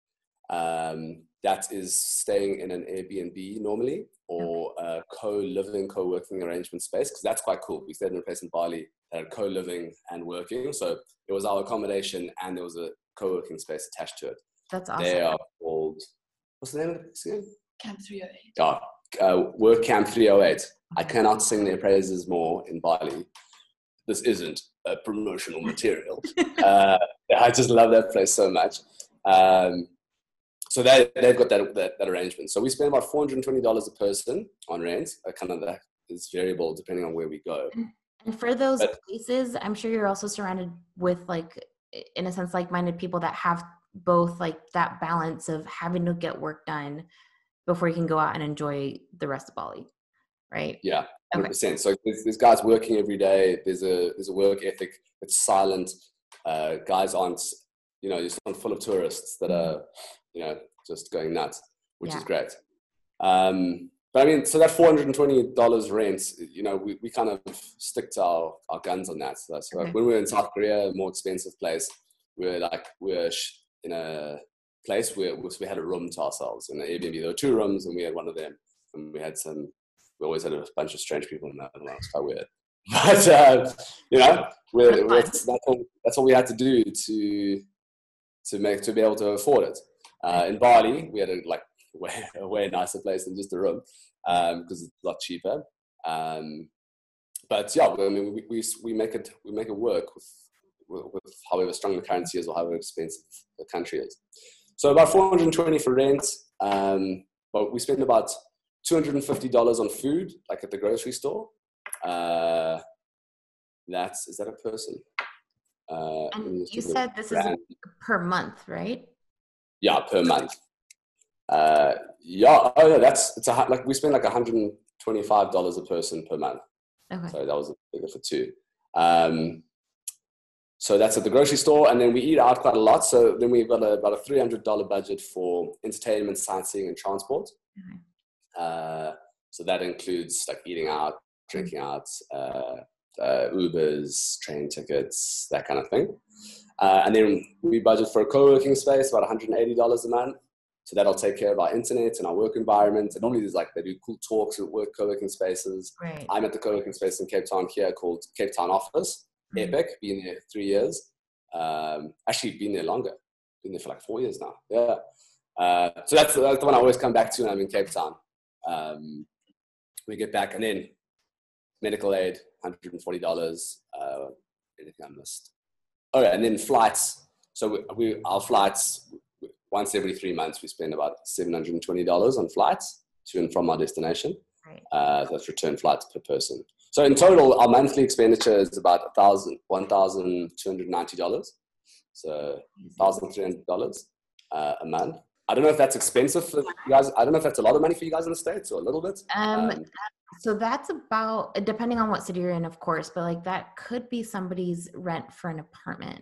That is staying in an Airbnb normally, or a co-working arrangement space, because that's quite cool. We stayed in a place in Bali that had co-living and working. So it was our accommodation and there was a co-working space attached to it. That's awesome. They are called, what's the name of the place again? Camp 308. Work Camp 308. I cannot sing their praises more in Bali. This isn't a promotional material. I just love that place so much. So they've got that arrangement. So we spend about $420 a person on rent. Kind of that is variable depending on where we go. And for those places, I'm sure you're also surrounded with like, in a sense, like-minded people that have both like that balance of having to get work done before you can go out and enjoy the rest of Bali, right? Yeah, 100%. Okay. So there's guys working every day. There's a work ethic. It's silent. Guys aren't, you're not full of tourists that are, just going nuts, which is great. But I mean, so that $420 rent, we kind of stick to our guns on that. So like when we were in South Korea, a more expensive place, we were in a place where we had a room to ourselves in the Airbnb. There were 2 rooms and we had one of them. And we always had a bunch of strange people in that. It was quite weird. But, that's all we had to do to be able to afford it. In Bali, we had a way nicer place than just a room, because it's a lot cheaper. But yeah, I mean, we make it work with however strong the currency is or however expensive the country is. So about $420 for rent, but we spend about $250 on food, like at the grocery store. Is that a person? And you said this is per month, right? Yeah, per month. We spend like $125 a person per month. Okay. So that was a figure for 2. So that's at the grocery store, and then we eat out quite a lot. So then we've got about a $300 budget for entertainment, sightseeing, and transport. Mm-hmm. So that includes like eating out, drinking out, Ubers, train tickets, that kind of thing. And then we budget for a co-working space, about $180 a month. So that'll take care of our internet and our work environment. And normally they do cool talks at work co-working spaces. Right. I'm at the co-working space in Cape Town here called Cape Town Office. Mm-hmm. Epic, been there 3 years. Actually been there longer. Been there for like 4 years now. Yeah. So that's the one I always come back to when I'm in Cape Town. We get back, and then medical aid, $140. Anything I missed? Oh, and then flights. So our flights, once every 3 months, we spend about $720 on flights to and from our destination. Right. That's return flights per person. So in total, our monthly expenditure is about $1,290. So $1,300 a month. I don't know if that's expensive for you guys. I don't know if that's a lot of money for you guys in the States or a little bit. So that's about, depending on what city you're in, of course, but like that could be somebody's rent for an apartment.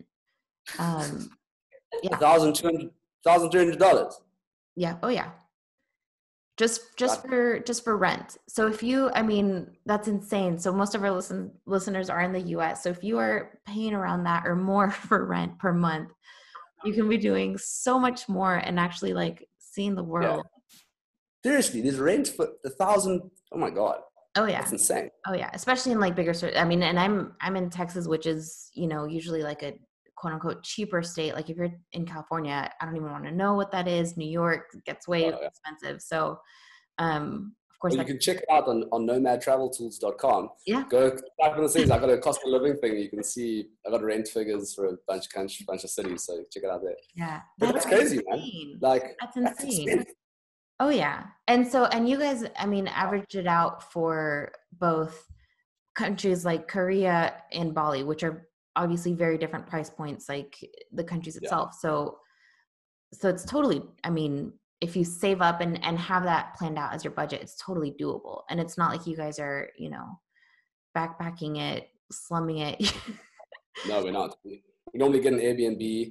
Yeah. $1,300. Yeah. Oh yeah. Just for rent. So if you, I mean, that's insane. So most of our listeners are in the US. So if you are paying around that or more for rent per month, you can be doing so much more and actually like seeing the world. Yeah. Seriously, there's rent for $1,000. Oh my God. Oh yeah. That's insane. Oh yeah. Especially in like bigger, I mean, and I'm in Texas, which is, you know, usually like a quote unquote cheaper state. Like if you're in California, I don't even want to know what that is. New York gets way expensive. So, of course, well, you can check it out on nomadtraveltools.com. Yeah. Go type in the cities. I got a cost of living thing. You can see I got rent figures for a bunch of cities. So check it out there. Yeah. But that's crazy, man. Like that's insane. Oh yeah. And so, and you guys, I mean, average it out for both countries like Korea and Bali, which are obviously very different price points, like the countries itself. So it's totally, I mean, if you save up and have that planned out as your budget, it's totally doable. And it's not like you guys are, you know, backpacking it, slumming it. No, we're not. We normally get an Airbnb,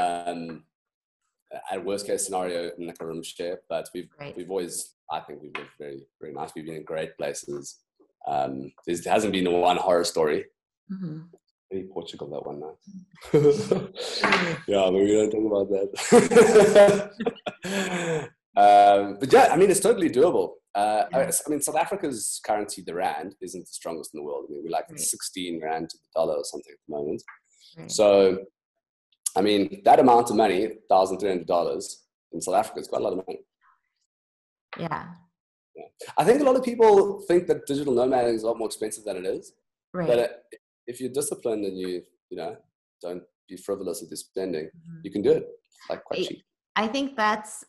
at worst case scenario in like a room share, but we've always, I think we've been very, very nice. We've been in great places. There hasn't been one horror story. Mm-hmm. Maybe Portugal that one night. Yeah, but we don't talk about that. But yeah, I mean, it's totally doable. I mean, South Africa's currency, the rand, isn't the strongest in the world. I mean, we're like 16 rand to the dollar or something at the moment. Right. So, I mean, that amount of money, $1,300 in South Africa is quite a lot of money. Yeah. I think a lot of people think that digital nomading is a lot more expensive than it is. Right. But if you're disciplined and you know, don't be frivolous with your spending, you can do it like quite cheap. I think that's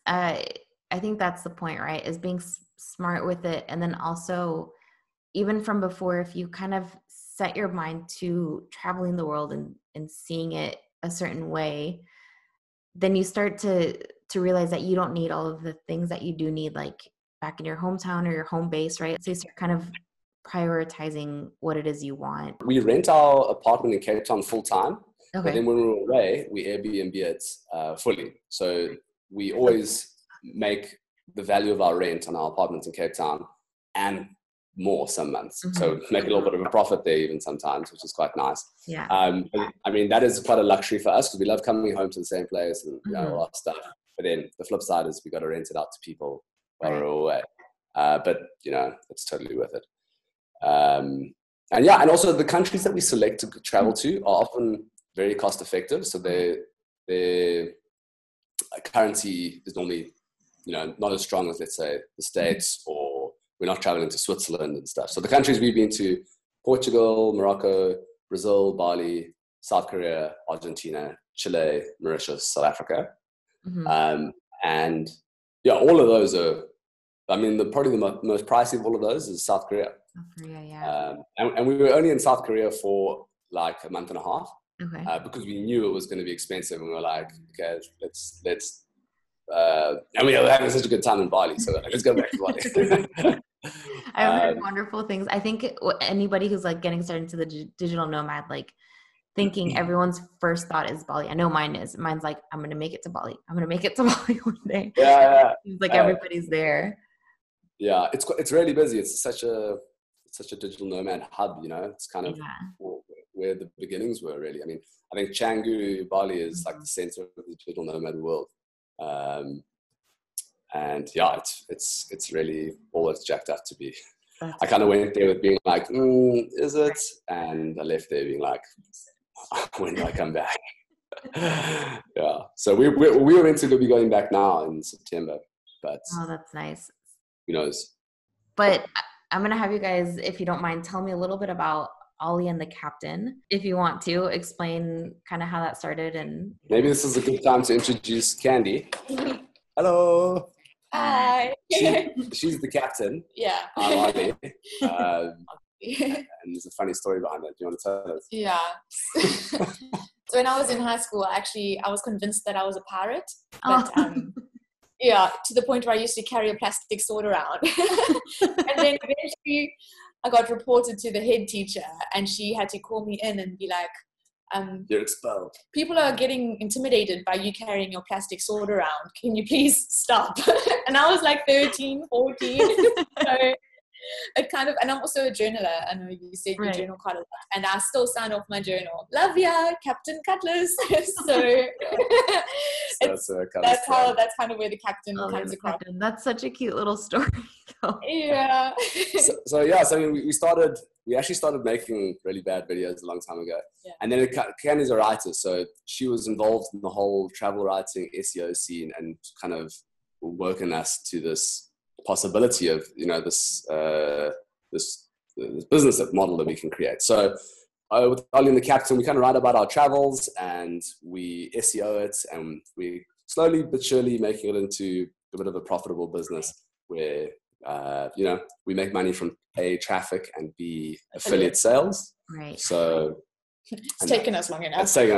the point, right? Is being smart with it. And then also, even from before, if you kind of set your mind to traveling the world and seeing it a certain way, then you start to realize that you don't need all of the things that you do need, like back in your hometown or your home base, right? So you start kind of prioritizing what it is you want. We rent our apartment in Cape Town full time. Okay. But then when we're away, we Airbnb it fully. So we always make the value of our rent on our apartments in Cape Town and more some months. Mm-hmm. So make a little bit of a profit there even sometimes, which is quite nice. Yeah. I mean, that is quite a luxury for us because we love coming home to the same place and you know, all that stuff. But then the flip side is we got to rent it out to people while we're away. But you know, it's totally worth it. And yeah, and also the countries that we select to travel to are often very cost effective. So their currency is normally, you know, not as strong as, let's say, the States, or we're not traveling to Switzerland and stuff. So the countries we've been to: Portugal, Morocco, Brazil, Bali, South Korea, Argentina, Chile, Mauritius, South Africa. Mm-hmm. And yeah, all of those are, I mean, probably the most pricey of all of those is South Korea. South Korea, yeah. And we were only in South Korea for like a month and a half. Okay. Because we knew it was going to be expensive, and we were like, okay, let's and we were having such a good time in Bali, so let's go back to Bali. I've heard wonderful things. I think anybody who's like getting started into the digital nomad, like thinking everyone's first thought is Bali. I know mine is. Mine's like, I'm going to make it to Bali. I'm going to make it to Bali one day. Yeah. It's like everybody's there. Yeah, it's really busy. It's such a digital nomad hub, you know. It's kind of where the beginnings were, really. I mean, I think Canggu, Bali is like the center of the digital nomad world. And yeah, it's really all it's jacked up to be. I kind of went there with being like, is it? And I left there being like, when do I come back? Yeah. So we were meant to be going back now in September, but oh, that's nice. Who knows? But I'm gonna have you guys, if you don't mind, tell me a little bit about Ollie and the Captain, if you want to explain kind of how that started. And maybe this is a good time to introduce Candy. Hello. Hi. She's the captain. Yeah. I'm Ollie. And there's a funny story behind that. Do you want to tell us? Yeah. So when I was in high school, actually, I was convinced that I was a pirate. But Yeah, to the point where I used to carry a plastic sword around. And then eventually I got reported to the head teacher, and she had to call me in and be like, you're expelled. people are getting intimidated by you carrying your plastic sword around. Can you please stop? And I was like 13, 14. So it kind of, and I'm also a journaler. I know you said you journal quite a lot, and I still sign off my journal. Love ya, Captain Cutlass. So that's kind of where the captain comes across. Captain. That's such a cute little story. Yeah. So we actually started making really bad videos a long time ago. Yeah. And then Candy's a writer, so she was involved in the whole travel writing SEO scene and kind of woken us to this possibility of, this business model that we can create. So with Ollie and the Captain, we kind of write about our travels and we SEO it, and we slowly but surely making it into a bit of a profitable business where we make money from A, traffic, and B, affiliate sales. Right. So it's taken us long enough. But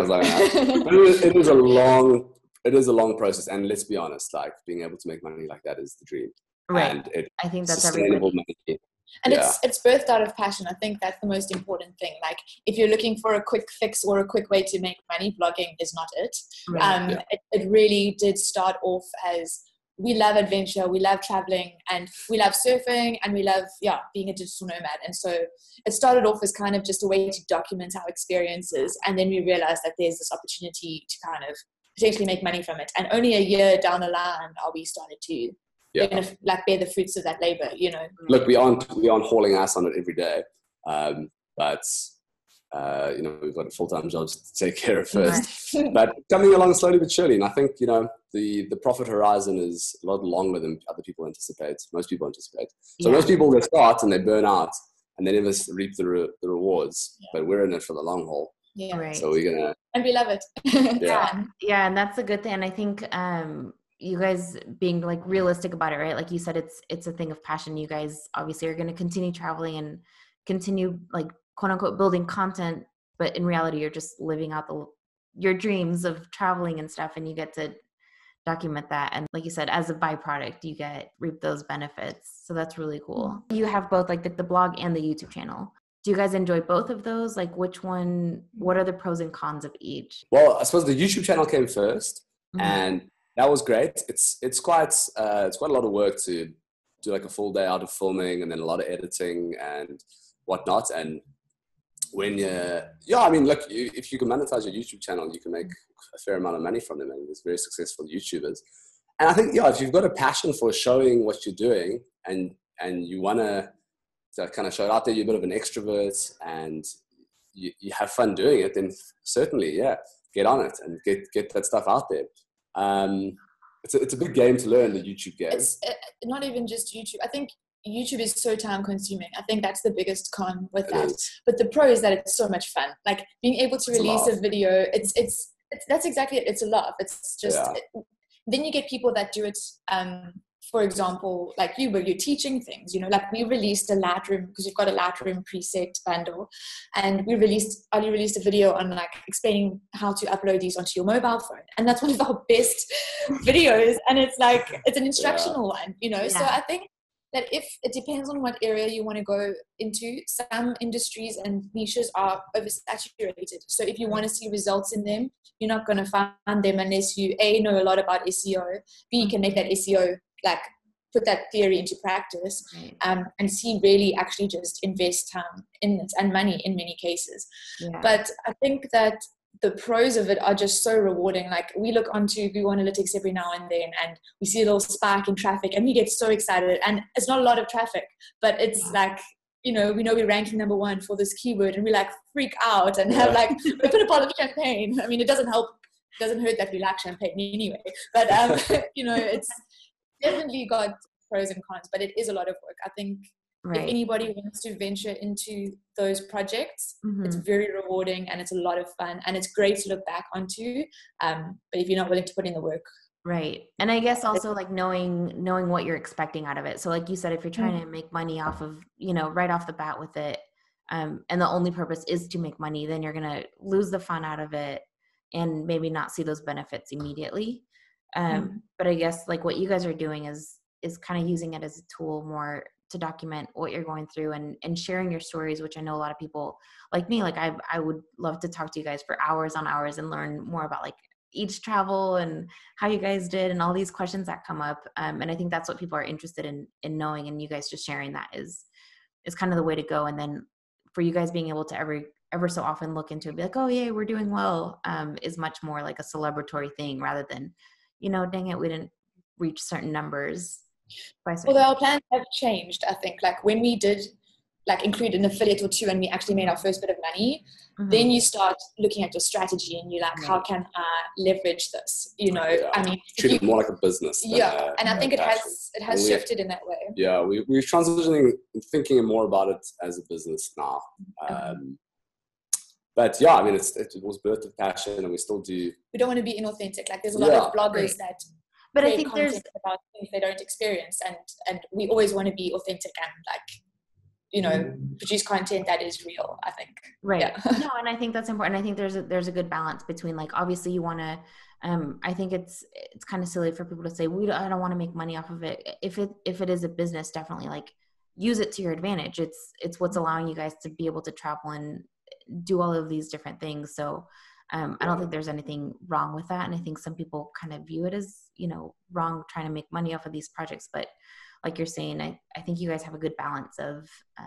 it is a long process, and let's be honest, like being able to make money like that is the dream. Right. And I think that's sustainable money. And it's birthed out of passion. I think that's the most important thing. Like if you're looking for a quick fix or a quick way to make money, blogging is not it. Right. It really did start off as, we love adventure, we love traveling, and we love surfing, and we love being a digital nomad. And so it started off as kind of just a way to document our experiences, and then we realized that there's this opportunity to kind of potentially make money from it. And only a year down the line are we started to bear the fruits of that labor. Look, we aren't hauling ass on it every day, but we've got full-time jobs to take care of first. But coming along slowly but surely, and I think the profit horizon is a lot longer than other people anticipate. Most people anticipate. So most people, they start and they burn out and they never reap the rewards. Yeah. But we're in it for the long haul. Yeah. Right. So we're gonna, and we love it. Yeah, and that's a good thing. And I think you guys being like realistic about it, right? Like you said, it's a thing of passion. You guys obviously are going to continue traveling and continue like quote unquote building content, but in reality, you're just living out your dreams of traveling and stuff, and you get to document that. And like you said, as a byproduct, you reap those benefits. So that's really cool. You have both like the blog and the YouTube channel. Do you guys enjoy both of those? Like which one, what are the pros and cons of each? Well, I suppose the YouTube channel came first, and that was great. It's quite a lot of work to do like a full day out of filming and then a lot of editing and whatnot. And when look, if you can monetize your YouTube channel, you can make a fair amount of money from them, and there's very successful YouTubers. And I think, if you've got a passion for showing what you're doing and you want to kind of show it out there, you're a bit of an extrovert and you have fun doing it, then certainly, get on it and get that stuff out there. It's a big game to learn, the YouTube game. It's not even just YouTube. I think YouTube is so time consuming. I think that's the biggest con with that. But the pro is that it's so much fun. Like being able to release a video, it's that's exactly it. It's a laugh. It's just, then you get people that do it, for example, like you, where you're teaching things, like we released a Lightroom, because we've got a Lightroom preset bundle, and Ali released a video on like explaining how to upload these onto your mobile phone. And that's one of our best videos. And it's like, it's an instructional one, So I think that if it depends on what area you want to go into, some industries and niches are oversaturated. So if you want to see results in them, you're not going to find them unless you A, know a lot about SEO, B, you can make that SEO, like put that theory into practice, and C, really actually just invest time in it and money in many cases. Yeah. But I think that the pros of it are just so rewarding. Like we look onto Google Analytics every now and then and we see a little spike in traffic and we get so excited, and it's not a lot of traffic, but it's like, we know we're ranking number 1 for this keyword, and we like freak out and have like open a bottle of champagne. I mean, it doesn't help, it doesn't hurt that we like champagne anyway, but it's definitely got pros and cons, but it is a lot of work. I think if anybody wants to venture into those projects, it's very rewarding and it's a lot of fun and it's great to look back onto. But if you're not willing to put in the work. Right. And I guess also like knowing what you're expecting out of it. So like you said, if you're trying to make money off of, right off the bat with it, and the only purpose is to make money, then you're going to lose the fun out of it and maybe not see those benefits immediately. But I guess like what you guys are doing is kind of using it as a tool more to document what you're going through and sharing your stories, which I know a lot of people like me, like I would love to talk to you guys for hours on hours and learn more about like each travel and how you guys did and all these questions that come up. And I think that's what people are interested in knowing, and you guys just sharing that is kind of the way to go. And then for you guys being able to ever so often look into it, be like, oh yeah, we're doing well, is much more like a celebratory thing rather than, dang it, we didn't reach certain numbers. Although our plans have changed, I think, like when we did like include an affiliate or two and we actually made our first bit of money, then you start looking at your strategy and you're like, how can I leverage this? I mean, treat it more like a business. And I think it has shifted in that way. Yeah, we're transitioning, thinking more about it as a business now. But yeah, I mean, it was birthed with passion, and we still do. We don't want to be inauthentic. Like there's a lot of bloggers that. But I think there's about things they don't experience, and we always want to be authentic and like, produce content that is real, I think. Right. Yeah. No, and I think that's important. I think there's a good balance between like, obviously you want to, I think it's kind of silly for people to say, I don't want to make money off of it. If it is a business, definitely like use it to your advantage. It's what's allowing you guys to be able to travel and do all of these different things. So I don't think there's anything wrong with that. And I think some people kind of view it as, wrong, trying to make money off of these projects. But like you're saying, I think you guys have a good balance of.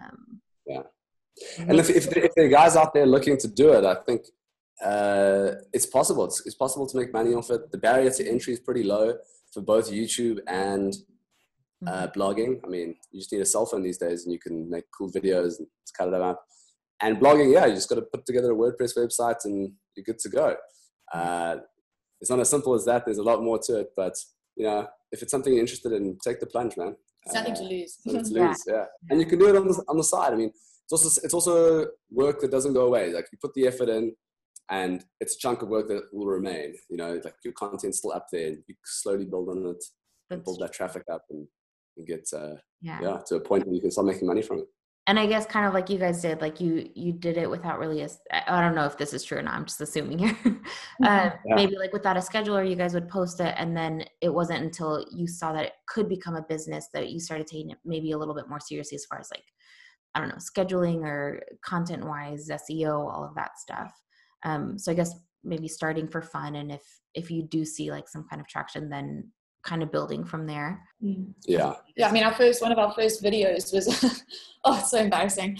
And if there are guys out there looking to do it, I think it's possible. It's possible to make money off it. The barrier to entry is pretty low for both YouTube and blogging. I mean, you just need a cell phone these days and you can make cool videos and cut it out. And blogging, you just got to put together a WordPress website and you're good to go. It's not as simple as that. There's a lot more to it, but if it's something you're interested in, take the plunge, man. It's nothing to lose. And you can do it on the side. I mean, it's also work that doesn't go away. Like you put the effort in, and it's a chunk of work that will remain. Like your content's still up there. You slowly build on it, and build that traffic up, and get to a point where you can start making money from it. And I guess kind of like you guys did, like you did it without really I don't know if this is true or not, I'm just assuming here. Maybe like without a schedule, or you guys would post it, and then it wasn't until you saw that it could become a business that you started taking it maybe a little bit more seriously as far as like, I don't know, scheduling or content wise, SEO, all of that stuff. So I guess maybe starting for fun, and if you do see like some kind of traction, then kind of building from there. Yeah. I mean, one of our first videos was it's so embarrassing.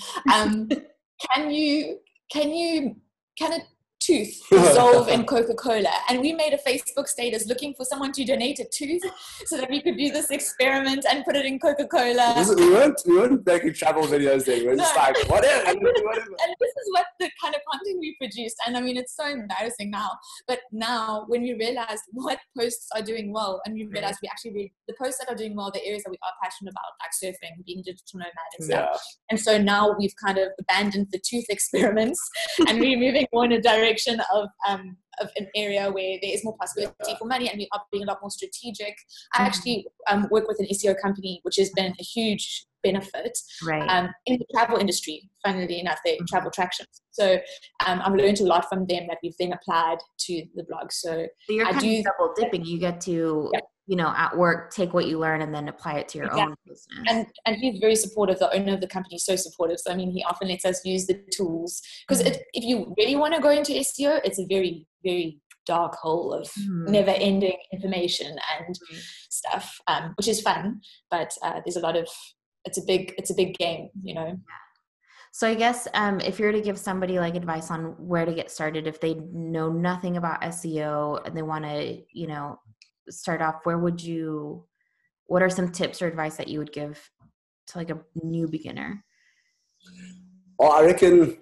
Can a tooth dissolve in Coca-Cola? And we made a Facebook status looking for someone to donate a tooth so that we could do this experiment and put it in Coca-Cola. We weren't making travel videos then. We were just like, whatever. And this is what the kind of content we produced. And I mean, it's so embarrassing now. But now when we realized what posts are doing well, and we realized we actually read the posts that are doing well, the areas that we are passionate about, like surfing, being digital nomad and stuff. Yeah. And so now we've kind of abandoned the tooth experiments and we're moving more in a direction of an area where there is more possibility for money, and we are being a lot more strategic. I actually work with an SEO company, which has been a huge benefit in the travel industry. Funnily enough, they travel tractions. So I've learned a lot from them that we've then applied to the blog. So you're kind of double dipping. You get to at work, take what you learn and then apply it to your own business. And he's very supportive. The owner of the company is so supportive. So I mean, he often lets us use the tools, because if you really want to go into SEO, it's a very, very dark hole of never ending information and stuff, which is fun, but there's a lot of, it's a big game, So I guess if you were to give somebody like advice on where to get started, if they know nothing about SEO and they want to, start off, what are some tips or advice that you would give to like a new beginner? Well, I reckon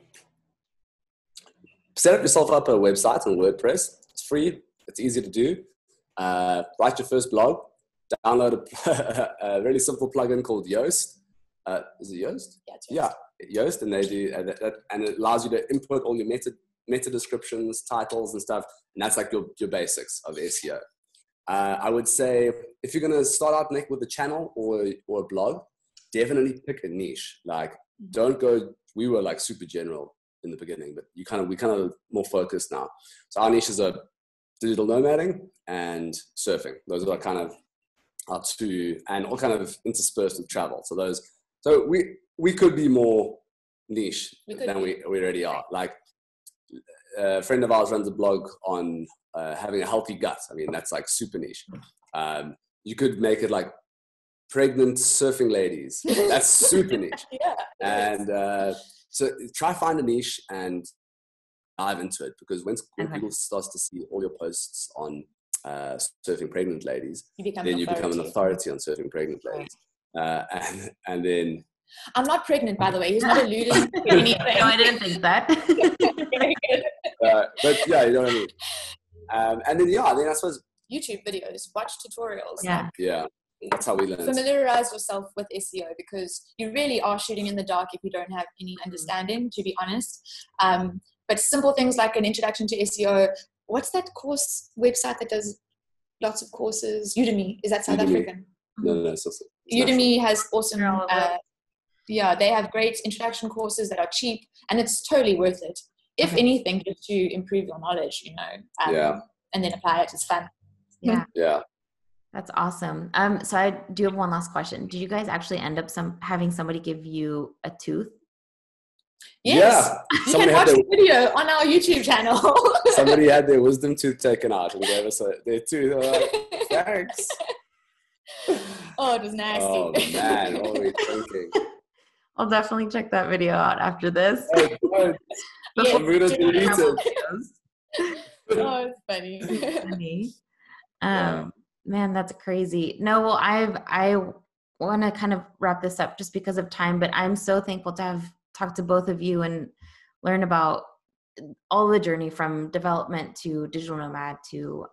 set yourself up a website on WordPress. It's free. It's easy to do. Write your first blog. Download a really simple plugin called Yoast. Is it Yoast? Yeah, Yoast, and they do that, and it allows you to input all your meta descriptions, titles, and stuff. And that's like your basics of SEO. I would say if you're going to start out with a channel or a blog, definitely pick a niche. Like, don't go. We were like super general in the beginning, but we kind of more focused now. So our niches are digital nomading and surfing. Those are kind of our two, and all kind of interspersed with travel. So we could be more niche than we already are. Like a friend of ours runs a blog on having a healthy gut. I mean, that's like super niche. You could make it like pregnant surfing ladies. That's super niche. Yeah. And so try find a niche and dive into it, because when people start to see all your posts on surfing pregnant ladies, you become an authority on surfing pregnant ladies. And then I'm not pregnant, by the way. He's not alluding to anything. No, I didn't think that. But yeah, you know what I mean. And then I think I suppose YouTube videos, watch tutorials. Yeah, that's how we learn. Familiarize yourself with SEO, because you really are shooting in the dark if you don't have any understanding, to be honest. But simple things like an introduction to SEO. What's that course website that does lots of courses? Udemy. Is that South African? No, it's Udemy has awesome. They have great introduction courses that are cheap, and it's totally worth it. If anything, just to improve your knowledge, and then apply it. It's fun. Yeah. That's awesome. So I do have one last question. Did you guys actually end up having somebody give you a tooth? Yes. Yeah. You can watch the video on our YouTube channel. Somebody had their wisdom tooth taken out and gave us their tooth. Like, thanks. Oh, it was nasty. Oh man, what were we thinking? I'll definitely check that video out after this. Oh, good. Oh, it's funny. Man, that's crazy. No, well, I want to kind of wrap this up just because of time, but I'm so thankful to have talked to both of you and learn about all the journey from development to digital nomad to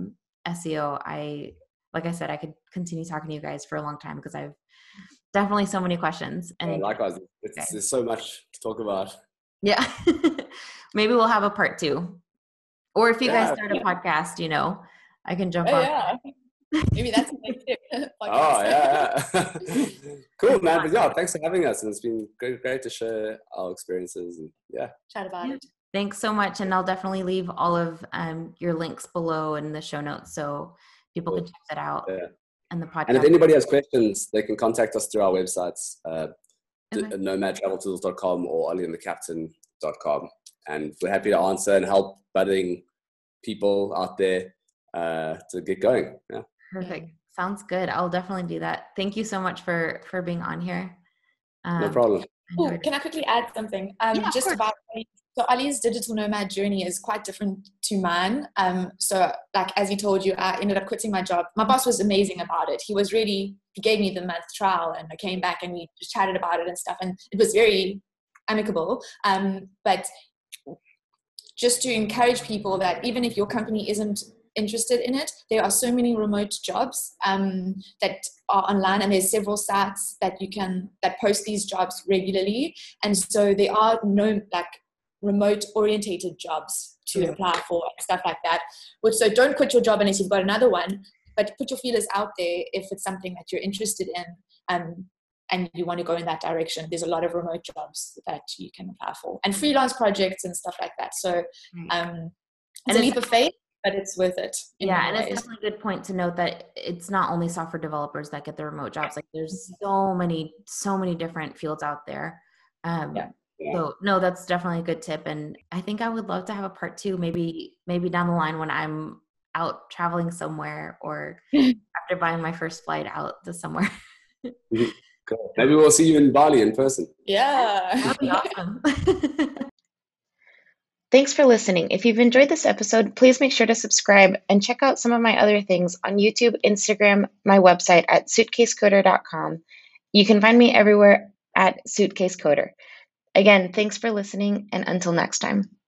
SEO. Like I said, I could continue talking to you guys for a long time because I've definitely so many questions. And likewise, there's so much to talk about. Yeah. Maybe we'll have a part 2. Or if you guys start a podcast, I can jump on. Yeah. Maybe that's the next tip. Oh, yeah. Cool, man. But thanks for having us. And it's been great to share our experiences and chat about it. Thanks so much. And I'll definitely leave all of your links below in the show notes so people can check that out. Yeah. And the podcast. And if anybody has questions, they can contact us through our websites, nomadtraveltools.com or ollieandthecaptain.com. And we're happy to answer and help budding people out there to get going. Yeah. Perfect. Sounds good. I'll definitely do that. Thank you so much for being on here. No problem. Ooh, can I quickly add something? Just about so Ollie's digital nomad journey is quite different to mine. So like as he told you, I ended up quitting my job. My boss was amazing about it. He gave me the month trial, and I came back and we just chatted about it and stuff, and it was very amicable. But just to encourage people that even if your company isn't interested in it, there are so many remote jobs that are online, and there's several sites that post these jobs regularly, and so there are no remote orientated jobs to apply for and stuff like that. So don't quit your job unless you've got another one, but put your feelers out there if it's something that you're interested in and you want to go in that direction. There's a lot of remote jobs that you can apply for, and freelance projects and stuff like that. So it's a leap of faith, but it's worth it. Yeah, and it's definitely a good point to note that it's not only software developers that get the remote jobs. Like there's so many different fields out there. So no, that's definitely a good tip. And I think I would love to have a part 2, maybe down the line when I'm out traveling somewhere or after buying my first flight out to somewhere. Cool. Maybe we'll see you in Bali in person. Yeah. That'd be awesome. Thanks for listening. If you've enjoyed this episode, please make sure to subscribe and check out some of my other things on YouTube, Instagram, my website at suitcasecoder.com. You can find me everywhere at Suitcase Coder. Again, thanks for listening, and until next time.